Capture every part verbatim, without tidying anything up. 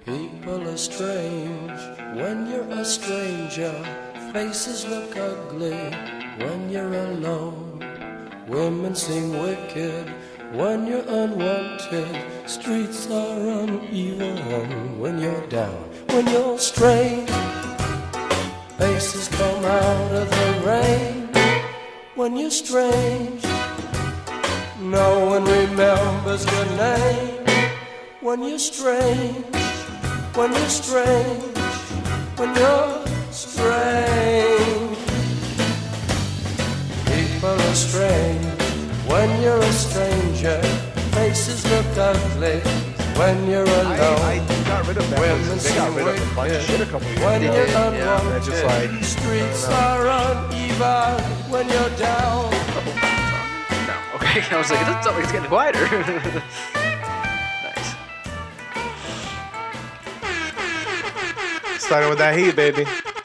People are strange when you're a stranger. Faces look ugly when you're alone. Women seem wicked when you're unwanted. Streets are uneven when you're down. When you're strange, faces come out of the rain. When you're strange, no one remembers your name. When you're strange, when you're strange, when you're strange. People are strange when you're a stranger. Faces look ugly when you're alone. I, I got rid of that. Women They got rid of a bunch of shit a couple years ago. when you're Yeah, unwanted. they're just like, Streets are uneven when you're down. No. Okay, I was like, it doesn't sound like it's getting quieter. Nice. starting with that heat, baby.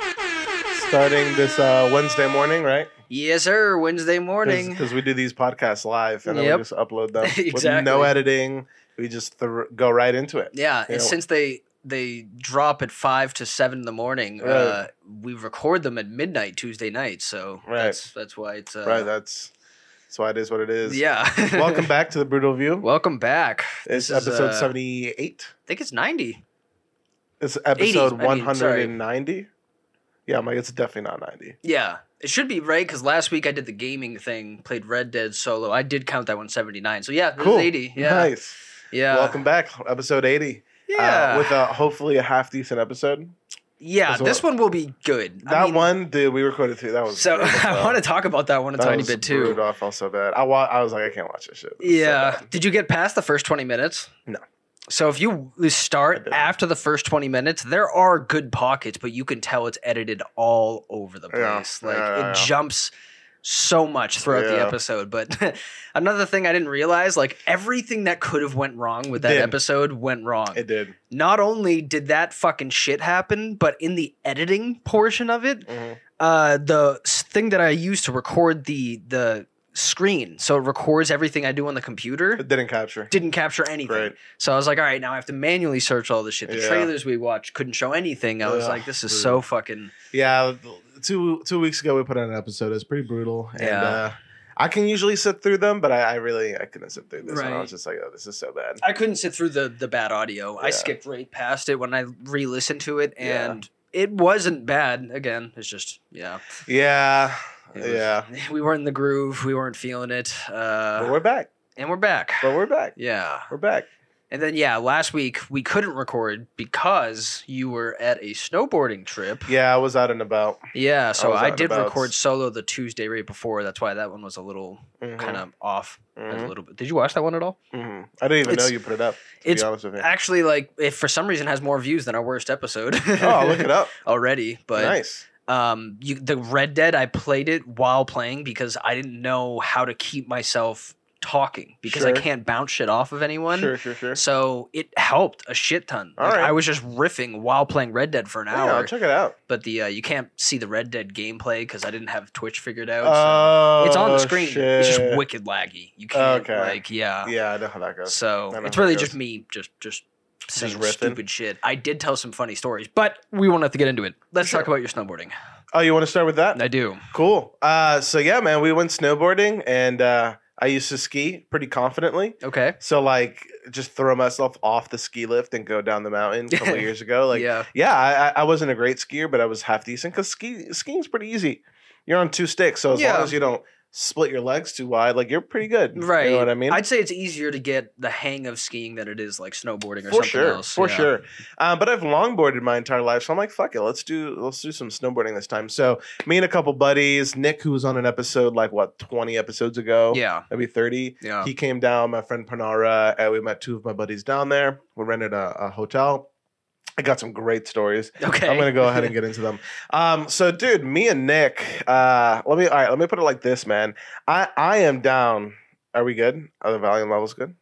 Starting this uh, Wednesday morning, right? Yes, sir. Wednesday morning. Because we do these podcasts live and then Yep. we just upload them with Exactly. no editing. We just th- go right into it. Yeah, You and know? since they they drop at five to seven in the morning, Right. uh, we record them at midnight Tuesday night. So Right. that's that's why it's uh, Right, that's that's why it is what it is. yeah. Welcome back to the Brutal View. Welcome back. It's This is, episode uh, seventy-eight. I think it's ninety. It's episode I mean, one hundred ninety. Yeah, I'm like, it's definitely not ninety. Yeah, it should be right because last week I did the gaming thing, played Red Dead solo. I did count that one seventy-nine. So yeah, this Cool. is eighty. Yeah, Nice. yeah. Welcome back, episode eighty. Yeah, Uh, with a hopefully a half decent episode. yeah. as This well. one will be good. I That mean, one, dude, we recorded through. That was So brutal, I bro. want to talk about that one a That tiny was bit too. brutal. I felt so bad. I wa- I was like, I can't watch this shit. It was so Yeah. bad. Did you get past the first twenty minutes? No. So if you I start didn't. after the first twenty minutes, there are good pockets, but you can tell it's edited all over the Yeah. place. Like Yeah, yeah, it yeah. jumps so much throughout the Yeah. episode. But another thing I didn't realize, like everything that could have went wrong with that Did. episode went wrong. It did. Not only did that fucking shit happen, but in the editing portion of it, Mhm. uh, the s- thing that I use to record the the screen, so it records everything I do on the computer, It didn't capture. didn't capture anything. Great. So I was like, all right, now I have to manually search all this shit. The Yeah. trailers we watched couldn't show anything. I was Ugh, like, this is brutal. so fucking Yeah, two two weeks ago we put out an episode. It's pretty brutal, and Yeah. uh, I can usually sit through them, but I, I really I couldn't sit through this one. I Right. was just like, oh, this is so bad. I couldn't sit through the the bad audio. I Yeah. skipped right past it when I re-listened to it, Yeah. and it wasn't bad. Again, it's just yeah. Yeah, It was- yeah. We weren't in the groove. We weren't feeling it. Uh, But we're back. and we're back. But we're back. Yeah. We're back. And then, yeah, last week we couldn't record because you were at a snowboarding trip. Yeah, I was out and about. Yeah, so was out I, and did about. record solo the Tuesday right before. That's why that one was a little Mhm. kind of off. A Mhm. little bit. Did you watch that one at all? Mhm. I didn't even know It's- you put it up. To it's be honest with you. Actually, like, if for some reason has more views than our worst episode. Oh, I'll look it up. already. But Nice. um, you, the Red Dead, I played it while playing because I didn't know how to keep myself talking because I Sure. can't bounce shit off of anyone. Sure, sure, sure. So it helped a shit ton. All Like, right. I was just riffing while playing Red Dead for an Yeah, hour. I'll check it out. But the uh, you can't see the Red Dead gameplay because I didn't have Twitch figured out. so Oh, it's on the screen. It's just shit. wicked laggy. You can't Okay. like yeah. Yeah, I know how that goes. So I know it's how it really goes. just me just just saying riffing? stupid shit. I did tell some funny stories, but we won't have to get into it. Let's Sure. talk about your snowboarding. Oh, you want to start with that? I do. Cool. Uh, so yeah, man, we went snowboarding, and uh, I used to ski pretty confidently. Okay. So like, just throw myself off the ski lift and go down the mountain a couple of years ago. Like, yeah. yeah, I, I- I wasn't a great skier, but I was half decent because ski skiing's pretty easy. You're on two sticks, so as Yeah. long as you don't split your legs too wide, like you're pretty good. Right. You know what I mean? I'd say it's easier to get the hang of skiing than it is like snowboarding or for something sure, else. for Yeah. sure. Um, but I've longboarded my entire life, so I'm like, fuck it, let's do let's do some snowboarding this time. So me and a couple buddies, Nick, who was on an episode like what twenty episodes ago, Yeah. maybe thirty. Yeah. He came down, my friend Panara, and we met two of my buddies down there. We rented a, a hotel. I got some great stories. Okay. I'm gonna go ahead and get into them. Um, so, dude, me and Nick. Uh, let me. All right, let me put it like this, man. I I am down. Are we good? Are the volume levels good?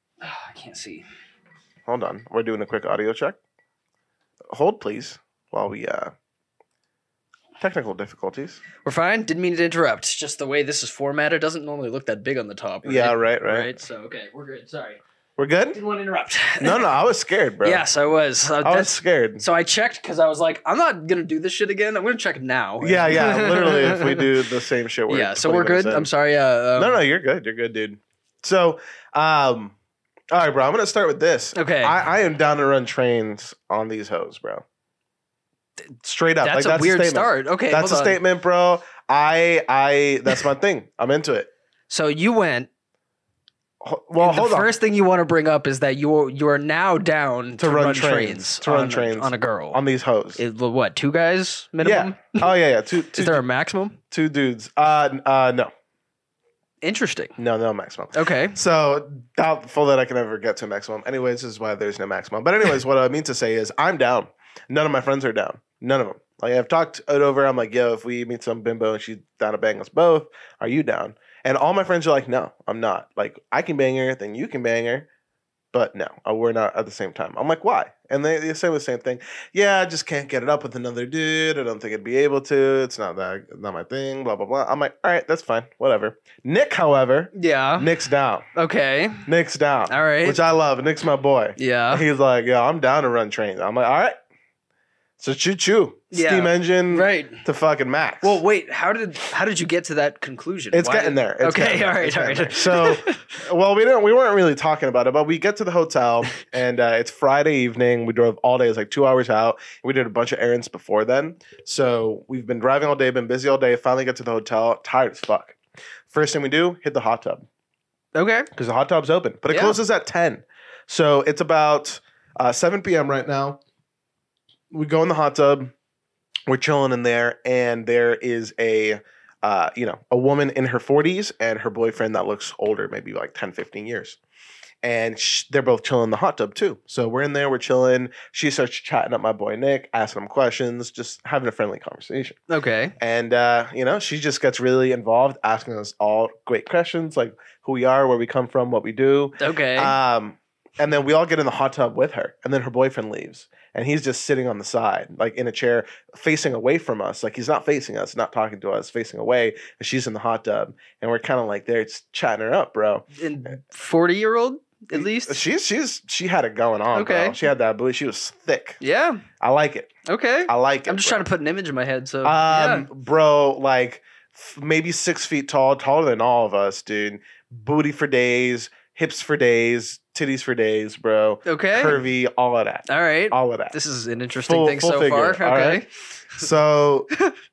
I can't see. Hold on, we're doing a quick audio check. Hold, please, while we uh. Technical difficulties. We're fine. Didn't mean to interrupt. It's just the way this is formatted doesn't normally look that big on the top. Right? Yeah, right, right. So okay, we're good. Sorry. We're good? Didn't want to interrupt. No, no, I was scared, bro. Yes, I was. Uh, I was that's- scared. So I checked because I was like, I'm not gonna do this shit again. I'm gonna check now. Yeah, yeah. Literally, if we do the same shit, we're yeah. So twenty we're good. minutes in. I'm sorry. Uh, um, No, no, you're good. You're good, dude. So, um, all right, bro. I'm gonna start with this. Okay. I, I am down to run trains on these hoes, bro. Straight up. That's like, a weird statement. start. Okay, That's a hold on. statement, bro. I, I. That's my thing. I'm into it. So you went. Ho- Well, and hold the on. first thing you want to bring up is that you are, you are now down to, To run run, trains. trains. To run on, trains. on a girl. On these hoes. Is, what, two guys minimum? Yeah. Oh yeah, yeah. Two, two, Is there a maximum? two dudes. Uh, n- uh, no, Interesting. no, no maximum. Okay. So doubtful that I can ever get to a maximum. Anyways, this is why there's no maximum. But anyways, what I mean to say is I'm down. None of my friends are down. None of them. Like I've talked it over. I'm like, yo, if we meet some bimbo and she's down to bang us both, are you down? And all my friends are like, no, I'm not. Like I can bang her, then you can bang her. But no, uh, we're not at the same time. I'm like, why? And they, they say the same thing. Yeah, I just can't get it up with another dude. I don't think I'd be able to. It's not that, not my thing. Blah blah blah. I'm like, all right, that's fine, whatever. Nick, however, Yeah. Nick's down. Okay. Nick's down. All right. Which I love. Nick's my boy. Yeah. He's like, yeah, I'm down to run trains. I'm like, all right. So choo choo, Yeah. steam engine Right. to fucking max. Well, wait. How did how did you get to that conclusion? It's Why- getting there. It's okay. getting there. All right. It's All getting right. there. So, well, we didn't. We weren't really talking about it, but we get to the hotel, and uh, it's Friday evening. We drove all day. It's like two hours out. We did a bunch of errands before then. So we've been driving all day, been busy all day. Finally get to the hotel, tired as fuck. First thing we do, hit the hot tub Okay. because the hot tub's open, but it Yeah. closes at ten. So it's about uh, seven p.m. right now. We go in the hot tub. We're chilling in there, and there is a, uh, you know, a woman in her forties and her boyfriend that looks older, maybe like ten, fifteen years. And sh- they're both chilling in the hot tub too. So we're in there, we're chilling. She starts chatting up my boy Nick, asking him questions, just having a friendly conversation. Okay. And, uh, you know, she just gets really involved, asking us all great questions, like who we are, where we come from, what we do. Okay. Um, and then we all get in the hot tub with her, and then her boyfriend leaves, and he's just sitting on the side, like in a chair, facing away from us. Like he's not facing us, not talking to us, facing away. And she's in the hot tub, and we're kind of like there, just chatting her up, bro. And forty year old at least. She's she's she had it going on. Okay. Bro. She had that booty. She was thick. Yeah. I like it. Okay. I like it. I'm just bro. trying to put an image in my head. So. Um, yeah. bro, like f- maybe six feet tall, taller than all of us, dude. Booty for days, hips for days, titties for days, bro. Okay. Curvy, all of that, All right. all of that. This is an interesting Full- thing full so figure, far. all Okay. right? So,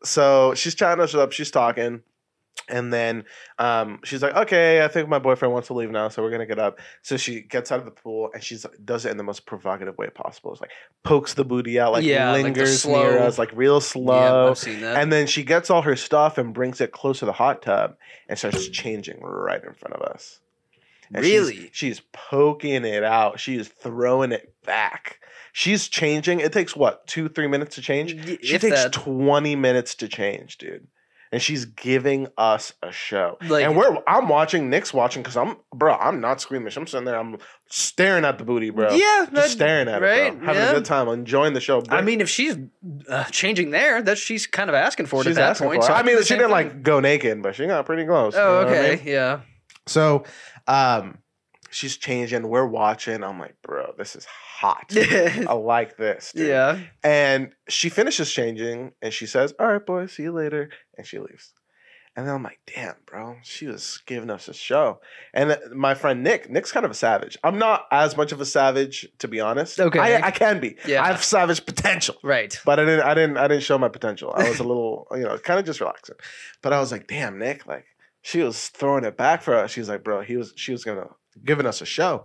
so she's chatting us up. She's talking. And then um, she's like, okay, I think my boyfriend wants to leave now, so we're gonna get up. So she gets out of the pool and she does it in the most provocative way possible. It's like pokes the booty out, like Yeah, like the lingers slow- near us, like real Yeah, slow. I've seen that. And then she gets all her stuff and brings it close to the hot tub and starts changing right in front of us. And she's- Really? She's, poking it out. She is throwing it back. She's changing. It takes what, two, three minutes to change? Y- She if takes that- twenty minutes to change, dude. And she's giving us a show. Like- and we're I'm watching, Nick's watching, because I'm bro, I'm not squeamish. I'm sitting there, I'm staring at the booty, bro. Yeah, Just that- staring at right, it, bro. Having yeah. a good time, enjoying the show. I mean, if she's uh, changing there, that she's kind of asking for it she's at that asking point. for it. So I I'll mean, do the she same didn't thing. like go naked, but she got pretty close. you Oh, know what I okay. mean? Yeah. So um she's changing, we're watching. I'm like, bro, this is hot. I like this. Dude. Yeah. And she finishes changing and she says, all right, boys, see you later. And she leaves. And then I'm like, damn, bro, she was giving us a show. And th- my friend Nick, Nick's kind of a savage. I'm not as much of a savage, to be honest. Okay. I, I can be. Yeah. I have savage potential. Right. But I didn't I didn't I didn't show my potential. I was a little, you know, kind of just relaxing. But I was like, damn, Nick, like she was throwing it back for us. She was like, bro, he was she was gonna giving us a show.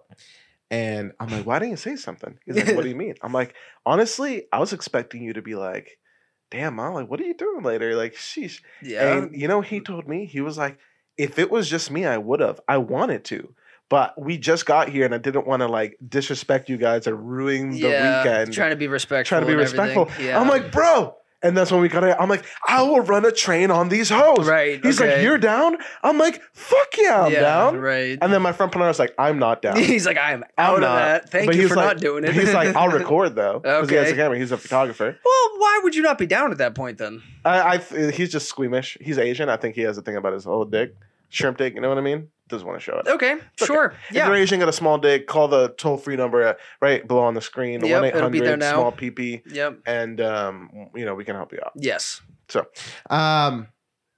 And I'm like, why didn't you say something? He's like, what do you mean? I'm like, honestly, I was expecting you to be like, damn, Mom, like, what are you doing later? Like, sheesh. Yeah. And you know, he told me, he was like, if it was just me, I would have. I wanted to. But we just got here and I didn't want to like disrespect you guys or ruin the yeah. weekend. Trying to be respectful. Trying to be and respectful. everything. Yeah. I'm like, bro. And that's when we got it. I'm like, I will run a train on these hoes. right. He's okay. like, you're down? I'm like, fuck yeah, I'm yeah, down. Right. And then my friend Panara's like, I'm not down. He's like, I'm I'm out of not. that. Thank But you he's for like- not doing it. He's like, I'll record though. Because he has a Okay. camera. He's a photographer. Well, why would you not be down at that point then? I, I, he's just squeamish. He's Asian. I think he has a thing about his whole dick. shrimp dick. You know what I mean? Doesn't want to show it. Okay, sure. If Yeah. you're Asian, got a small dick, call the toll free number at, right below on the screen. Yep, one eight it'll be there hundred now. small P P, Yep. and um, you know we can help you out. Yes. So, um,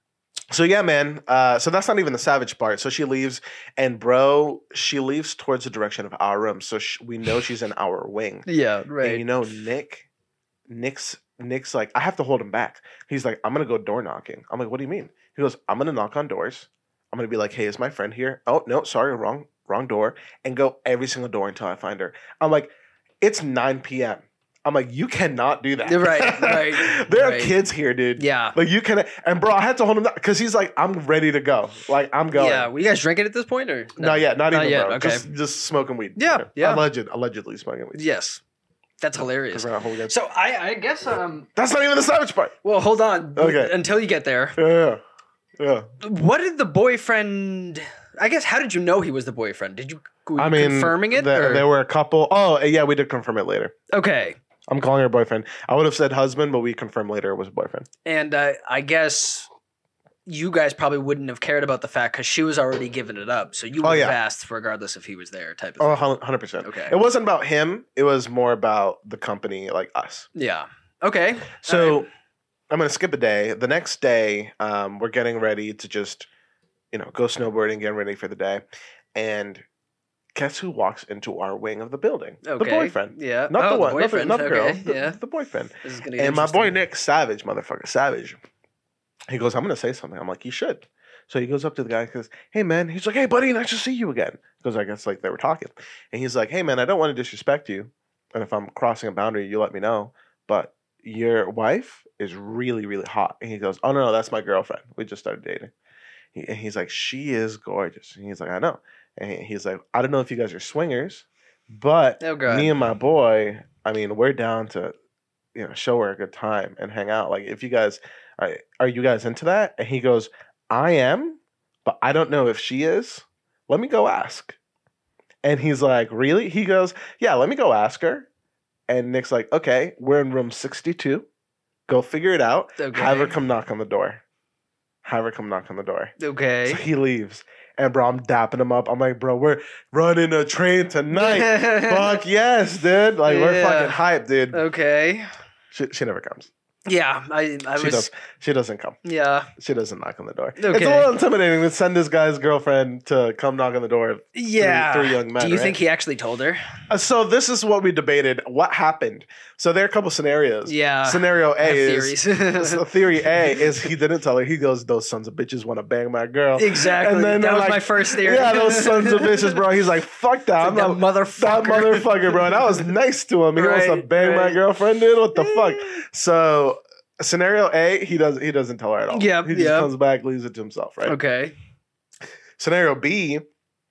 so yeah, man. Uh, so that's not even the savage part. So she leaves, and bro, she leaves towards the direction of our room. So sh- we know she's in our wing. Yeah. And Right. you know, Nick, Nick's Nick's like, I have to hold him back. He's like, I'm gonna go door knocking. I'm like, what do you mean? He goes, I'm gonna knock on doors. I'm gonna be like, hey, is my friend here? Oh no, sorry, wrong, wrong door, and go every single door until I find her. I'm like, it's nine p.m. I'm like, you cannot do that. Right, right, there right. are kids here, dude. Yeah. Like you can, and bro, I had to hold him down because he's like, I'm ready to go. Like I'm going. Yeah. Were you guys drinking at this point or no? Not yet, not, Not even, yet, bro. okay. Just, just smoking weed. Yeah, yeah. Alleged, allegedly smoking weed. Yes. That's 'Cause hilarious. we're not holding it. So I, I guess um That's not even the savage part. well hold on Okay. until you get there. Yeah, yeah. What did the boyfriend I guess how did you know he was the boyfriend? Did you were I you mean, confirming it? There, or- there were a couple. Oh, yeah, we did confirm it later. Okay. I'm calling her boyfriend. I would have said husband, but we confirmed later it was a boyfriend. And uh, I guess you guys probably wouldn't have cared about the fact because she was already giving it up. So you would Oh, have yeah. asked regardless if he was there type of Oh, thing. one hundred percent. Okay. It wasn't about him. It was more about the company, like us. Yeah. Okay. So All right. I'm going to skip a day. The next day, um, we're getting ready to just, you know, go snowboarding, getting ready for the day. And guess who walks into our wing of the building? Okay. The boyfriend. Yeah. Not oh, the one. boyfriend. Not the, not the okay. girl. The, Yeah. the boyfriend. This is gonna get And my boy interesting. Nick, Savage, motherfucker, Savage. He goes, I'm going to say something. I'm like, you should. So he goes up to the guy and goes, hey, man. He's like, hey, buddy, nice to see you again. Because I guess like they were talking. And he's like, hey, man, I don't want to disrespect you. And if I'm crossing a boundary, you let me know. But your wife is really, really hot. And he goes, oh, no, no, that's my girlfriend. We just started dating. He, and he's like, she is gorgeous. And he's like, I know. And he- he's like, I don't know if you guys are swingers, but Oh, God. me and my boy, I mean, we're down to, you know, show her a good time and hang out. Like, if you guys, are, are you guys into that? And he goes, I am, but I don't know if she is. Let me go ask. And he's like, really? He goes, yeah, let me go ask her. And Nick's like, okay, we're in room sixty-two. Go figure it out. Okay. Have her come knock on the door. Have her come knock on the door. Okay. So he leaves. And bro, I'm dapping him up. I'm like, bro, we're running a train tonight. Fuck yes, dude. Like, we're Yeah. fucking hyped, dude. Okay. She, she never comes. Yeah. I I She was does. She doesn't come. yeah. She doesn't knock on the door. It's Okay. a little intimidating to send this guy's girlfriend to come knock on the door. of Yeah. three young men, Do you right? think he actually told her? Uh, so this is what we debated. What happened? So there are a couple scenarios. Yeah. Scenario I have A is theories. so theory A is he didn't tell her. He goes, "Those sons of bitches want to bang my girl." Exactly. And then That they're was like, my first theory. Yeah, those sons of bitches, bro. He's like, "Fuck that, I'm That not- motherfucker. that motherfucker, bro." And I was nice to him. He wants to Right, bang my right. girlfriend, dude. What the fuck? So scenario A, he does he doesn't tell her at all. Yep, he just yep. comes back, leaves it to himself, right? Okay. Scenario B,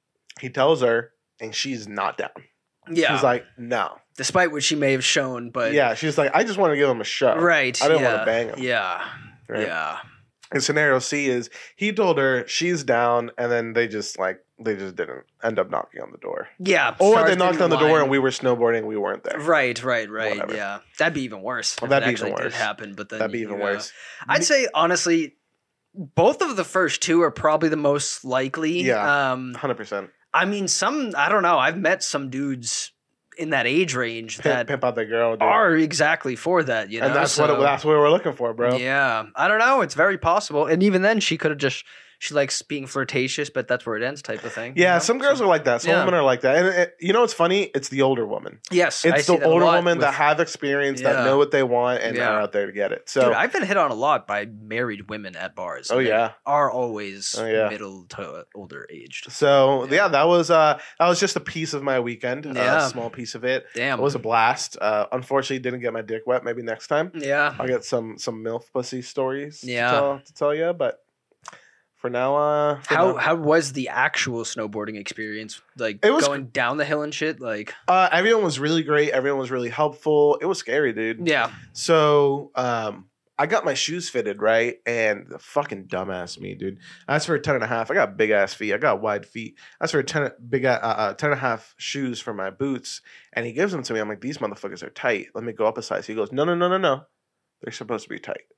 he tells her, and she's not down. Yeah. She's like, "No." Despite what she may have shown, but Yeah, she's like, I just want to give him a show. right. I didn't yeah. want to bang him. Yeah. Right? Yeah. And scenario C is he told her she's down, and then they just like they just didn't end up knocking on the door, Yeah. or stars they knocked didn't on the door align. and we were snowboarding, we weren't there. Right, right, right. Whatever. Yeah, that'd be even worse. Well, if that'd it be even actually worse. Did happen, but then That'd be even you, uh, worse. I'd say honestly, both of the first two are probably the most likely. Yeah. Um, Hundred percent. I mean, some I don't know. I've met some dudes in that age range Pimp, that pimp out the girl, dude. are exactly for that. You know, and that's so, what it, that's what we're looking for, bro. Yeah, I don't know. It's very possible, and even then, she could have just she likes being flirtatious, but that's where it ends, type of thing. you Yeah, know? some girls So- are like that. Some Yeah. women are like that. And it, you know what's funny? It's the older woman. Yes, I It's see the that a older lot women that with- have experience, Yeah. that know what they want, and Yeah. are out there to get it. So, Dude, I've been hit on a lot by married women at bars. oh and they yeah. are always Oh, yeah. middle to older aged. So yeah. Yeah. that was uh that was just a piece of my weekend. Yeah. A small piece of it. Damn. It was a blast. Uh, unfortunately, didn't get my dick wet. Maybe next time yeah. I'll get some some milf pussy stories. Yeah. To tell, to tell you, but for now, uh, for How now- how was the actual snowboarding experience? Like It was- going down the hill and shit. Like uh, everyone was really great. Everyone was really helpful. It was scary, dude. yeah, So, um, I got my shoes fitted, right? And the fucking dumbass me, dude. I asked for a ten and a half. I got big ass feet. I got wide feet. I asked for a ten, big, uh, uh, ten and a half shoes for my boots. And he gives them to me. I'm like, these motherfuckers are tight. Let me go up a size. He goes, no, no, no, no, no. They're supposed to be tight.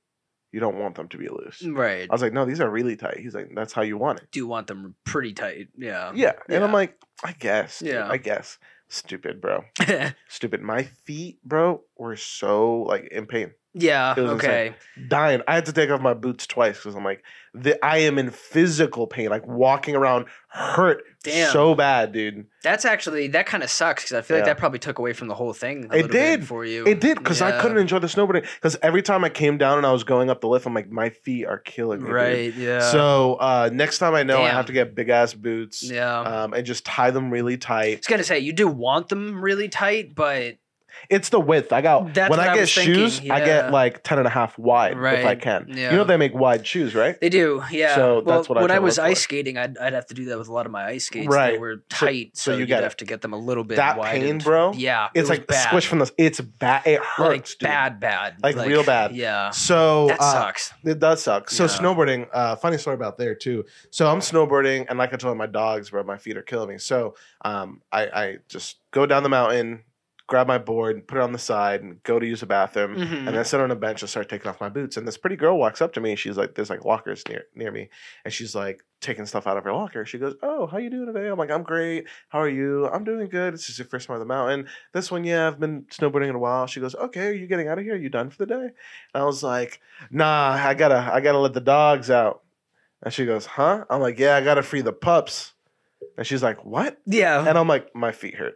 you don't want them to be loose. Right. I was like, no, these are really tight. He's like, that's how you want it. Do you want them pretty tight? Yeah. Yeah. And Yeah. I'm like, I guess. Dude, Yeah. I guess. Stupid, bro. Stupid. My feet, bro, were so like in pain. yeah. It was Okay. Dying. I had to take off my boots twice because I'm like, the, I am in physical pain. Like walking around hurt Damn. so bad, dude. That's actually that kind of sucks because I feel like Yeah. that probably took away from the whole thing. A It little did. bit for you. It did because I Yeah. couldn't enjoy the snowboarding because every time I came down and I was going up the lift, I'm like, my feet are killing me. dude. Right. Yeah. So uh, next time I know I Damn. have to get big ass boots yeah. um, and just tie them really I tight. was gonna say you do want them really tight, but It's the width. I got That's when what I I get was thinking, shoes, I yeah. get like ten and a half wide if I Right, can. yeah. You know they make wide shoes, right? they do. Yeah. So well, that's what I when try I to was look for. ice skating, I'd, I'd have to do that with a lot of my ice skates. They Right. were So- tight, so so, you you'd get it. have to get them a little bit That widened. pain, bro. Yeah. it It's was like bad. squish from the. It's bad. It hurts, like dude. bad, bad, Like, real bad. Yeah. So That uh, sucks. It does suck. So Yeah. snowboarding, uh, funny story about there too. So I'm snowboarding, and like I told my dogs, bro, my feet are killing me. So um, I, I just go down the mountain, grab my board, put it on the side, and go to use the bathroom, Mhm. and then sit on a bench and start taking off my boots. And this pretty girl walks up to me. She's like, "There's like lockers near near me," and she's like taking stuff out of her locker. She goes, "Oh, how you doing today?" I'm like, "I'm great. How are you?" "I'm doing good. This is your first time on the mountain." "This one, yeah, I've been snowboarding in a while." She goes, "Okay, are you getting out of here? Are you done for the day?" And I was like, "Nah, I gotta, I gotta let the dogs out." And she goes, "Huh?" I'm like, "Yeah, I gotta free the pups." And she's like, "What?" Yeah. And I'm like, "My feet hurt."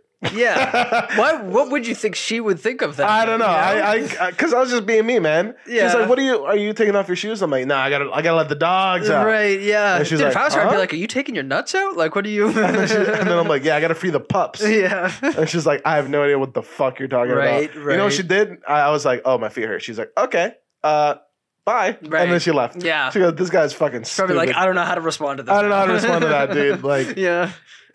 yeah. What What would you think she would think of that? I don't know. you I, I, because I was just being me, man. Yeah. She's like, "What are you? Are you taking off your shoes?" I'm like, "Nah, I gotta, I gotta let the dogs out." Right, yeah. And she's Dude, like, if I was her, I'd be huh? like, "Are you taking your nuts out? Like, what are you?" And then, she, and then I'm like, "Yeah, I gotta free the pups." yeah. And she's like, "I have no idea what the fuck you're talking Right, about." You know what right. she did? I, I was like, "Oh, my feet hurt." She's like, "Okay, uh, bye." Right. And then she left. Yeah. She goes, "This guy's fucking stupid." Probably like, I don't know how to respond to this. I don't know how to now." respond to that, dude. Like, yeah.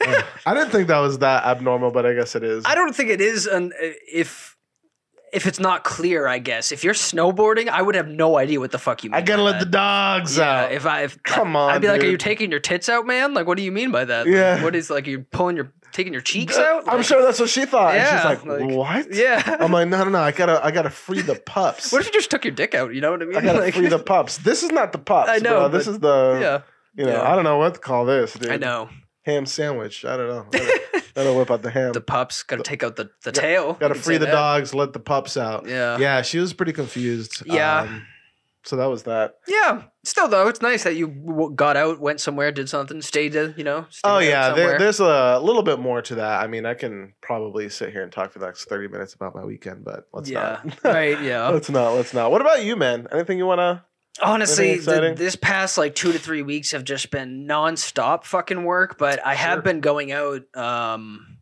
I didn't think that was that abnormal, but I guess it is. I don't think it is an if if it's not clear, I guess. If you're snowboarding, I would have no idea what the fuck you mean. I gotta by let the that. dogs Yeah, out. if I if Come on, I'd be like, "Are dude. you taking your tits out, man? Like, what do you mean by that? Like, Yeah. what is like you pulling your taking your cheeks out?" I'm Like, sure that's what she thought. And Yeah, she's like, like- "What?" Yeah. I'm like, "No, no, no. I gotta, I gotta free the pups. What if you just took your dick out? You know what I mean? I gotta Like- free the pups. This is not the pups. I know, bro. This but- is the. yeah. You know, Yeah. I don't know what to call this, dude. I know. Ham sandwich. I don't know. Gotta, gotta whip out the ham. The pups got to take out the, the tail. Gotta You could free say the that. dogs. Let the pups out. Yeah. Yeah, she was pretty confused. Yeah. Um, so that was that. Yeah. Still though, it's nice that you w- got out, went somewhere, did something, stayed. uh, You know. Stayed Oh out yeah, somewhere. there, there's a little bit more to that. I mean, I can probably sit here and talk for the next thirty minutes about my weekend, but let's yeah. not. right. Yeah. let's not. Let's not. What about you, man? Anything you wanna? Honestly, Anything the, exciting? this past like two to three weeks have just been nonstop fucking work. But I Sure. have been going out. Um,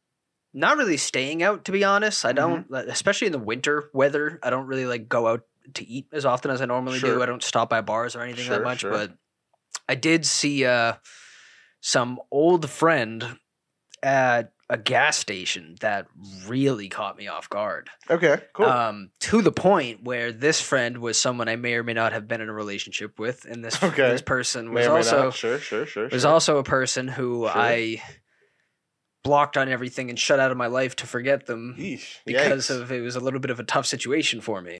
not really staying out, to be honest. I don't, Mm-hmm. especially in the winter weather. I don't really like go out to eat as often as I normally Sure. do. I don't stop by bars or anything Sure, that much. sure. But I did see uh, some old friend at a gas station that really caught me off guard. Okay, cool. Um, to the point where this friend was someone I may or may not have been in a relationship with, and this Okay. this person May was or may also not. Sure, sure, sure. was sure. also a person who Sure. I blocked on everything and shut out of my life to forget them Yeesh. because Yikes. of it was a little bit of a tough situation for me.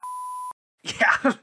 Yeah.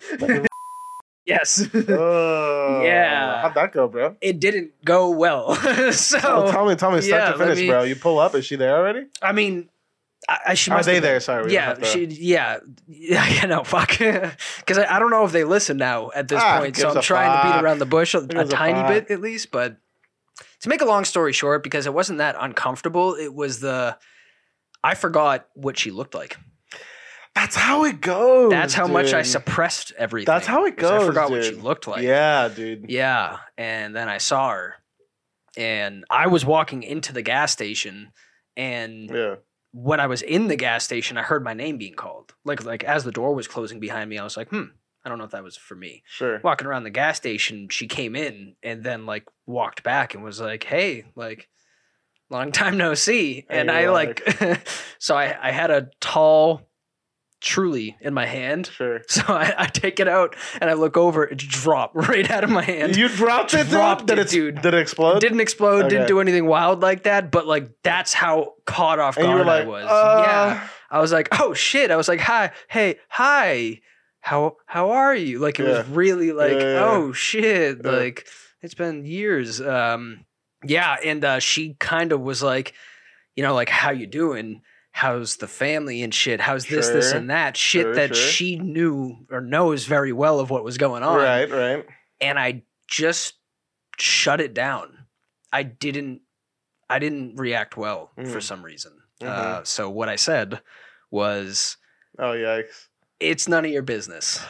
yes. Oh, Yeah. How'd that go, bro? It didn't go well. so Oh, tell me, tell me, start yeah, to let finish, me- bro. You pull up. Is she there already? I mean, I, I she Are must they have been- there? Sorry. we don't Yeah, have to- she. Yeah, yeah. I know. Fuck. Because I, I don't know if they listen now at this Ah, point. who So gives I'm a trying to beat fuck? around the bush a, a gives a tiny fuck? bit at least. But to make a long story short, because it wasn't that uncomfortable, it was the I forgot what she looked like. That's how it goes. That's how much I dude. suppressed everything. That's how it 'cause goes. I forgot what she dude. looked like. Yeah, dude. Yeah, and then I saw her, and I was walking into the gas station, and Yeah. when I was in the gas station, I heard my name being called. Like like as the door was closing behind me, I was like, hmm, I don't know if that was for me. Sure. Walking around the gas station, she came in and then like walked back and was like, hey, like long time no see. And And I you're like so I, I had a tall Truly in my hand. Sure. So I, I take it out and I look over, it dropped right out of my hand. You dropped it, dude? Dropped Did it, it, dude. Did it explode? Didn't explode, Okay. didn't do anything wild like that, but like that's how caught off and you were guard like, I was. uh, Yeah. I was like, oh shit. I was like, hi, hey, hi. how how are you? Like it Yeah. was really like, Yeah, yeah, yeah. oh shit, Yeah. like it's been years. Um, yeah, and uh, she kind of was like, you know, like how you doing? How's the family and shit? How's this, this, Sure. and that shit Sure, that sure. she knew or knows very well of what was going on. Right, right. And I just shut it down. I didn't. I didn't react well Mm. for some reason. Mhm. Uh, so what I said was, Oh, yikes. "It's none of your business."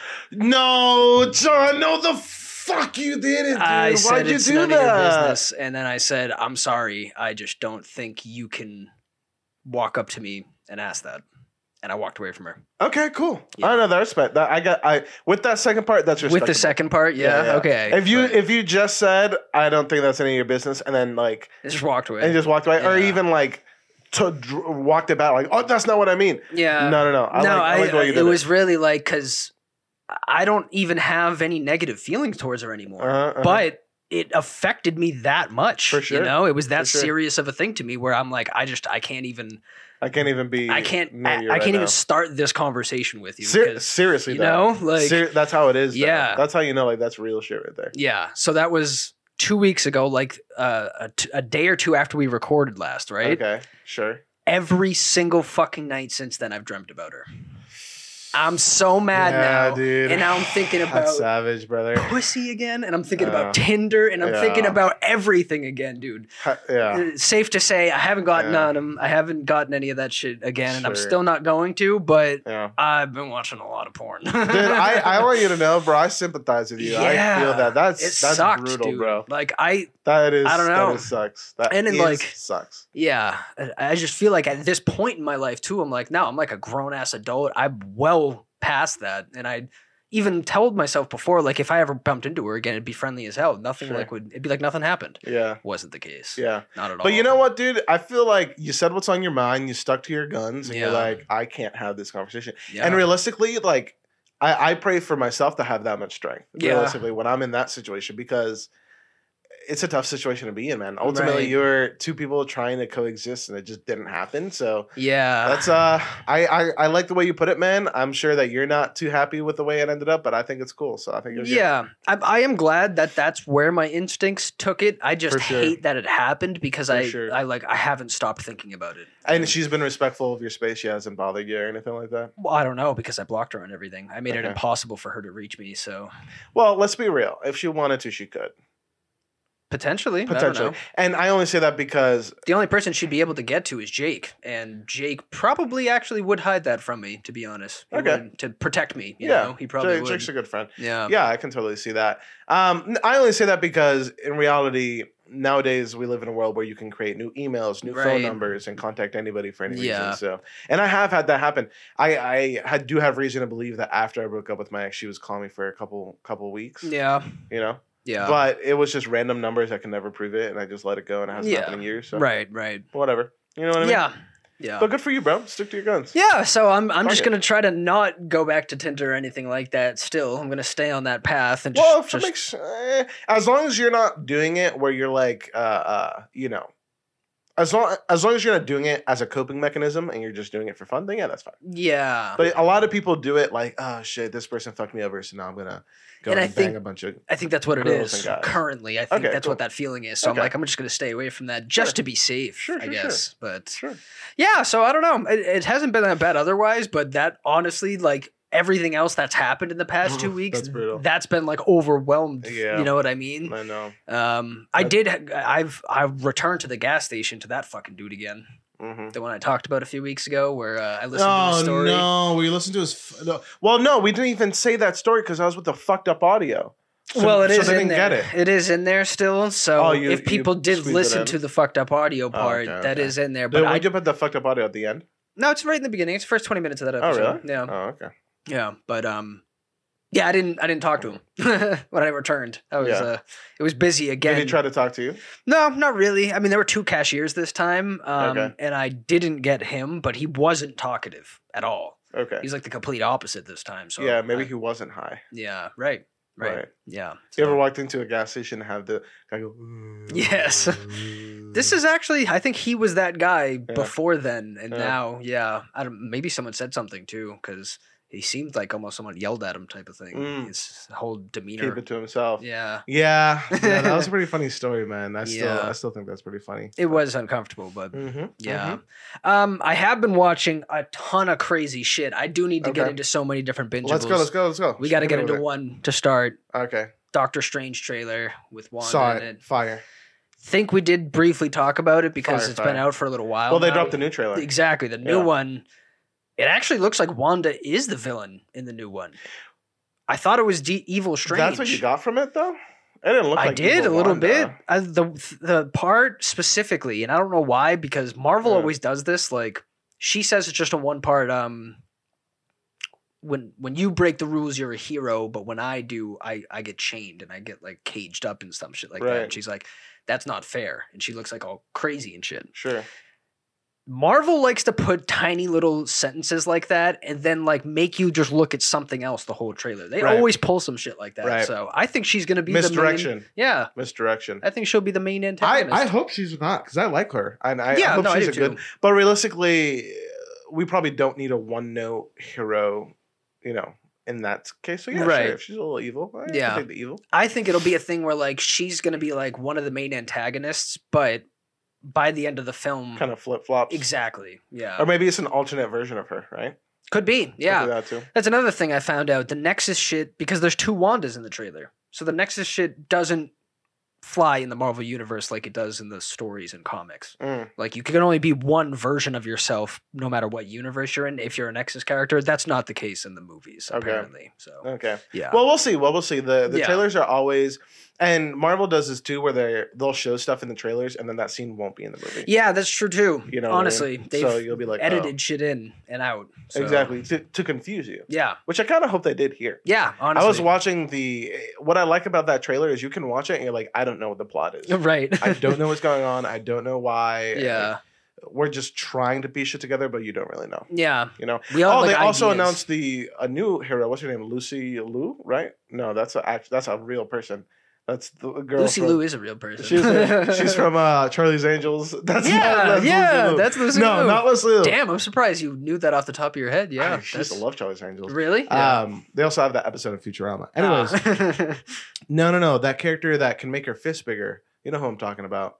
No, John, no, the fuck you did it, dude. I Why'd said you it's do none that? of your business, and then I said, "I'm sorry. I just don't think you can walk up to me and ask that." And I walked away from her. Okay, cool. Yeah. I know that respect. That I got. I with that second part, that's respectable. With the second part, yeah, Yeah, yeah. okay. If you but if you just said I don't think that's any of your business, and then like I just walked away. and just walked away, or Yeah. even like to dr- walked it back, like oh that's not what I mean. yeah, no, no, no. I no, like, I, I, like the way you it did was really like because I don't even have any negative feelings towards her anymore. Uh-huh, uh-huh. But it affected me that much. For sure. You know, it was that For sure. serious of a thing to me where I'm like, I just I can't even I can't even be. I can't near I, you I right can't now. even start this conversation with you. Ser- because, seriously, you though. know, like Ser- that's how it is. though. Yeah. That's how you know, like that's real shit right there. yeah. So that was two weeks ago, like uh, a, t- a day or two after we recorded last, right? Okay, sure. Every single fucking night since then, I've dreamt about her. I'm so mad Yeah, now, dude. and now I'm thinking That's about savage, brother. pussy again, and I'm thinking Yeah. about Tinder, and I'm Yeah. thinking about everything again, dude. Ha- yeah. Uh, Safe to say, I haven't gotten Yeah. on them. I haven't gotten any of that shit again, and I'm Sure. still not going to. But Yeah. I've been watching a lot of porn. Dude, I, I want you to know, bro. I sympathize with you. I feel that. That's it that's sucked, brutal, dude. bro. Like I, That is. I don't know. That is sucks. That And then, is like- sucks. yeah, I- I just feel like at this point in my life too, I'm like, no, I'm like a grown ass adult. I'm well past that, and I even told myself before, like if I ever bumped into her again, it'd be friendly as hell. Nothing Sure. like would. It'd be like nothing happened. Yeah. Wasn't the case. Yeah. Not at all. But you know what, dude? I feel like you said what's on your mind. You stuck to your guns, and you're Yeah. like, I can't have this conversation. Yeah. And realistically, like, I, I pray for myself to have that much strength. Yeah. Realistically, when I'm in that situation, because it's a tough situation to be in, man. Ultimately, Right. you're two people trying to coexist, and it just didn't happen. So yeah, that's uh, I, I I like the way you put it, man. I'm sure that you're not too happy with the way it ended up, but I think it's cool. So I think you're good. yeah. I, I am glad that that's where my instincts took it. I just For sure. hate that it happened because For I, sure. I like I haven't stopped thinking about it. And she's been respectful of your space. She hasn't bothered you or anything like that. Well, I don't know because I blocked her on everything. I made it Okay. impossible for her to reach me. So Well, let's be real. If she wanted to, she could. potentially, I don't Potentially. know. And I only say that because The only person she'd be able to get to is Jake, and Jake probably actually would hide that from me. To be honest, He Okay. would, to protect me. You yeah, know, he probably Jake- would. Jake's a good friend. yeah, Yeah, I can totally see that. Um, n- I only say that because in reality, nowadays we live in a world where you can create new emails, new phone Right. numbers, and contact anybody for any Yeah. reason. So, and I have had that happen. I I had, do have reason to believe that after I broke up with my ex, she was calling me for a couple couple weeks. yeah, You know, yeah. but it was just random numbers. I can never prove it, and I just let it go, and it hasn't Yeah. happened in years. So right, right. whatever. You know what I mean? Yeah, yeah. But good for you, bro. Stick to your guns. Yeah, so I'm I'm Fuck just it. gonna try to not go back to Tinder or anything like that. Still, I'm gonna stay on that path and just, Well, if just it makes, eh, as long as you're not doing it where you're like, uh, uh, you know, as long as long as you're not doing it as a coping mechanism and you're just doing it for fun, then yeah, that's fine. yeah. But a lot of people do it like, oh shit, this person fucked me over, so now I'm gonna go And and, I bang think- a bunch of. I think that's what it girls is and guys. currently. I think Okay, that's cool. what that feeling is. So Okay. I'm like, I'm just gonna stay away from that just Sure. to be safe. Sure, I sure, guess, but Sure. yeah. So I don't know. It, it hasn't been that bad otherwise, but that honestly, like everything else that's happened in the past two weeks, That's brutal. that's been like overwhelmed. Yeah. You know what I mean? I know. Um, I That- did. I've I've returned to the gas station to that fucking dude again. Mm-hmm. The one I talked about a few weeks ago, where uh, I listened to the story. no! We listened to his. F- no. Well, no, we didn't even say that story because I was with the fucked up audio. So, well, it so is they in didn't there. get it. It is in there still. So Oh, you- if people you did squeezed it listen in? to the fucked up audio part, okay, that okay. is in there. But But I we did put the fucked up audio at the end. no, it's right in the beginning. It's the first twenty minutes of that Oh, episode. really? Yeah, Oh, okay. yeah. But um, yeah, I didn't. I didn't talk to him when I returned. I was. Yeah. Uh, it was busy again. Did he try to talk to you? No, not really. I mean, there were two cashiers this time, um, Okay. and I didn't get him, but he wasn't talkative at all. Okay. He's like the complete opposite this time. So yeah, maybe I- he wasn't high. yeah, right, right, Right. yeah. You ever so- walked into a gas station and have the guy go? Yes. This is actually, I think he was that guy Yeah. before then, and Yeah. now, yeah, I don't. Maybe someone said something too, because he seemed like almost someone yelled at him type of thing. Mm. His whole demeanor. Keep it to himself. Yeah. Yeah, yeah, that was a pretty funny story, man. I still, Yeah. I still think that's pretty funny. It was uncomfortable, but Mm-hmm. yeah. Um, I have been watching a ton of crazy shit. I do need to get Okay. into so many different bingeables. Let's go. Let's go. Let's go. We got to Hit get me with into it. one to start. Okay. Doctor Strange trailer with Wanda Saw in it. it. Fire. Think we did briefly talk about it because Fire, it's fire. been out for a little while. Well, they now. dropped the new trailer. Exactly. The new Yeah. one. It actually looks like Wanda is the villain in the new one. I thought it was D- Evil Strange. That's what you got from it, though. It didn't look. I like did evil a little Wanda. bit. I, the the part specifically, and I don't know why, because Marvel Yeah. always does this. Like she says, it's just a one part. Um, when when you break the rules, you're a hero, but when I do, I I get chained and I get like caged up and some shit like that. Right. And she's like, that's not fair, and she looks like all crazy and shit. Sure. Marvel likes to put tiny little sentences like that and then like make you just look at something else the whole trailer. They Right. always pull some shit like that. Right. So I think she's gonna be the Misdirection. main, yeah. Misdirection. I think she'll be the main I, antagonist. I hope she's not because I like her. And I, Yeah, I hope no, I she's do a good. too. But realistically, we probably don't need a one note hero. You know, in that case, so yeah, Right. sure. If she's a little evil, I Yeah. can take the evil. I think it'll be a thing where like she's gonna be like one of the main antagonists, but by the end of the film, Kind of flip flops. exactly, yeah, Or maybe it's an alternate version of her, right? could be, yeah. Could be that too. That's another thing I found out. The Nexus shit, because there's two Wandas in the trailer, so the Nexus shit doesn't fly in the Marvel universe like it does in the stories and comics. Mm. Like you can only be one version of yourself, no matter what universe you're in. If you're a Nexus character, that's not the case in the movies, Okay. apparently. So Okay. yeah, Well, we'll see. Well, we'll see. The the Yeah. trailers are always, and Marvel does this too, where they they'll show stuff in the trailers, and then that scene won't be in the movie. yeah, that's true too. You know, what I mean? honestly, they've so you'll be like, edited oh. shit in and out. So. exactly to, to confuse you, Yeah, which I kind of hope they did here. yeah. Honestly, I was watching the. What I like about that trailer is you can watch it and you're like, I don't know what the plot is. right. I don't know what's going on. I don't know why. Yeah, We're just trying to piece it together, but you don't really know. yeah. You know. We all Oh, have, they like, also ideas. announced the a new hero. What's her name? Lucy Liu, right? No, that's a act. That's a real person. That's the girl. Lucy from, Liu is a real person. She's, a, she's from uh, Charlie's Angels. That's Yeah, not, that's yeah, Lucy Liu. that's Lucy No, Liu. not Lucy Liu. Damn, I'm surprised you knew that off the top of your head. Yeah, I used to that's- love Charlie's Angels. Really? Um, they also have that episode of Futurama. Anyways, Ah. no, no, no. That character that can make her fist bigger. You know who I'm talking about.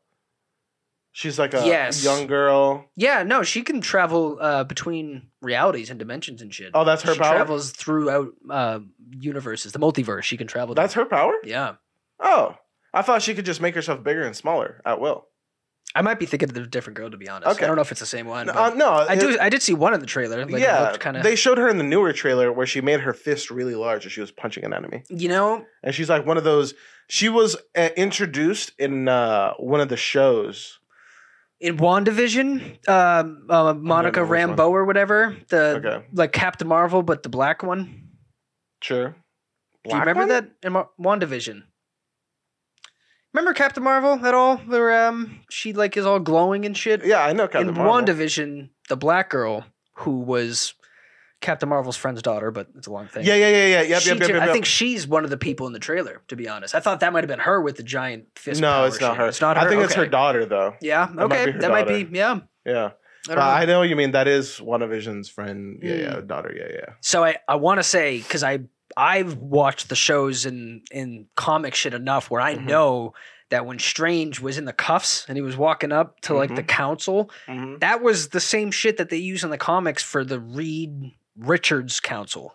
She's like a Yes. young girl. yeah, no, she can travel uh, between realities and dimensions and shit. Oh, that's her she power? travels throughout uh, universes, the multiverse. She can travel. That's to. her power? Yeah, Oh. I thought she could just make herself bigger and smaller at will. I might be thinking of a different girl to be honest. Okay. I don't know if it's the same one. No, but uh, no I it- do. I did see one in the trailer. Like, yeah, kind of. they showed her in the newer trailer where she made her fist really large as she was punching an enemy. You know, And she's like one of those. She was uh, introduced in uh, one of the shows. in WandaVision, um, uh, Monica know which one. Rambeau or whatever, the Okay. like Captain Marvel, but the black one. Sure. Do you Black remember one? that in Mar- WandaVision? Remember Captain Marvel at all? Where um she like is all glowing and shit. Yeah, I know Captain in Marvel. WandaVision, the black girl who was Captain Marvel's friend's daughter, but it's a long thing. Yeah, yeah, yeah, yeah. Yep, She yep, yep, too- yep, I yep. think she's one of the people in the trailer. To be honest, I thought that might have been her with the giant fist. No, power it's not shit. her. It's not her. I think it's her Okay. daughter, though. Yeah. might Okay. be her That might daughter. be. Yeah. Yeah. I But don't know. I know what you mean. That is WandaVision's friend. Yeah, Mm. yeah, daughter. Yeah, yeah. So I, I want to say because I I've watched the shows in in comic shit enough where I Mhm. know that when Strange was in the cuffs and he was walking up to like the council, Mm-hmm. that was the same shit that they use in the comics for the Reed Richards Council.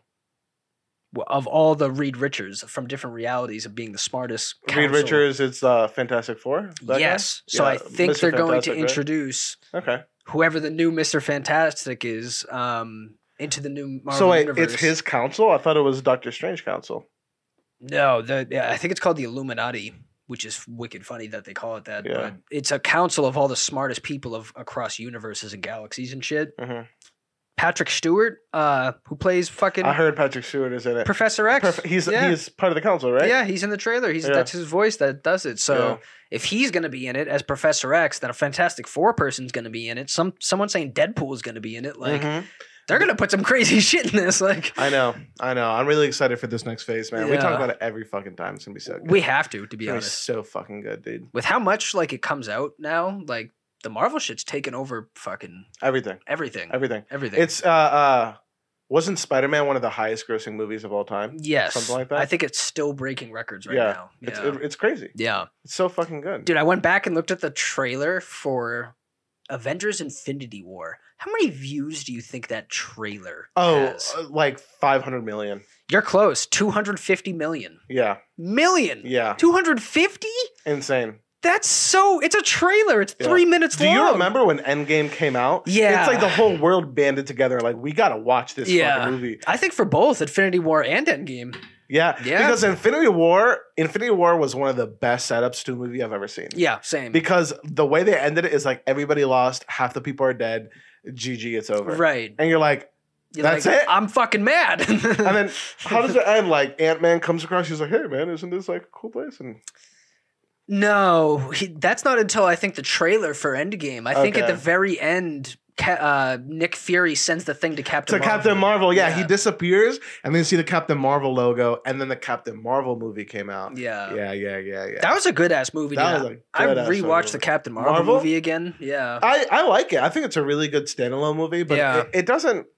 W- Of all the Reed Richards from different realities of being the smartest. Reed council. Richards, it's uh, Fantastic Four. that guy? Yes. So Yeah, I think Mister they're going to Fantastic, right? introduce Okay. whoever the new Mister Fantastic is um, into the new Marvel so wait, universe. it's his council? I thought it was Doctor Strange council. No, the yeah, I think it's called the Illuminati, which is wicked funny that they call it that. Yeah. But it's a council of all the smartest people of across universes and galaxies and shit. Mhm. Patrick Stewart, uh, who plays fucking I heard Patrick Stewart is in it. Professor X. Perf- he's yeah. he's part of the council, right? Yeah, he's in the trailer. He's Yeah. that's his voice that does it. So Yeah. if he's gonna be in it as Professor X, then a Fantastic Four person's gonna be in it. Some someone saying Deadpool is gonna be in it. Like Mhm. they're gonna put some crazy shit in this. Like I know, I know. I'm really excited for this next phase, man. We talk Yeah. about it every fucking time. It's gonna be so good. we have to, to it's be gonna be honest. so fucking good, dude. With how much like it comes out now, like the Marvel shit's taken over fucking Everything, everything. everything. Everything. It's uh uh Wasn't Spider-Man one of the highest grossing movies of all time? Yes. Something like that? I think it's still breaking records right yeah. now. It's, Yeah. it, it's crazy. yeah. It's so fucking good. Dude, I went back and looked at the trailer for Avengers Infinity War. How many views do you think that trailer oh, has? uh, like five hundred million. You're close. two hundred fifty million. Yeah. Million? Yeah. two hundred fifty? Insane. That's so... It's a trailer. It's Yeah. three minutes Do long. you remember when Endgame came out? Yeah. It's like the whole world banded together. Like, we got to watch this Yeah. fucking movie. I think for both Infinity War and Endgame. Yeah. Yeah. Because Infinity War, Infinity War was one of the best setups to a movie I've ever seen. Yeah, same. Because the way they ended it is like everybody lost, half the people are dead, G G, it's over. right. And you're like, You're that's like, it? I'm fucking mad. and then how does it end? Like Ant-Man comes across, he's like, hey man, isn't this like a cool place? And No, he, that's not until I think the trailer for Endgame. I think at Okay. the very end, Ca- uh, Nick Fury sends the thing to Captain to Marvel. Captain Marvel, yeah, Yeah. he disappears, and then you see the Captain Marvel logo, and then the Captain Marvel movie came out. Yeah. Yeah, yeah, yeah, yeah. That was a good ass movie. That dude. was a I good-ass rewatched movie. the Captain Marvel, Marvel? movie again. Yeah. I, I like it. I think it's a really good standalone movie, but Yeah. it, it doesn't.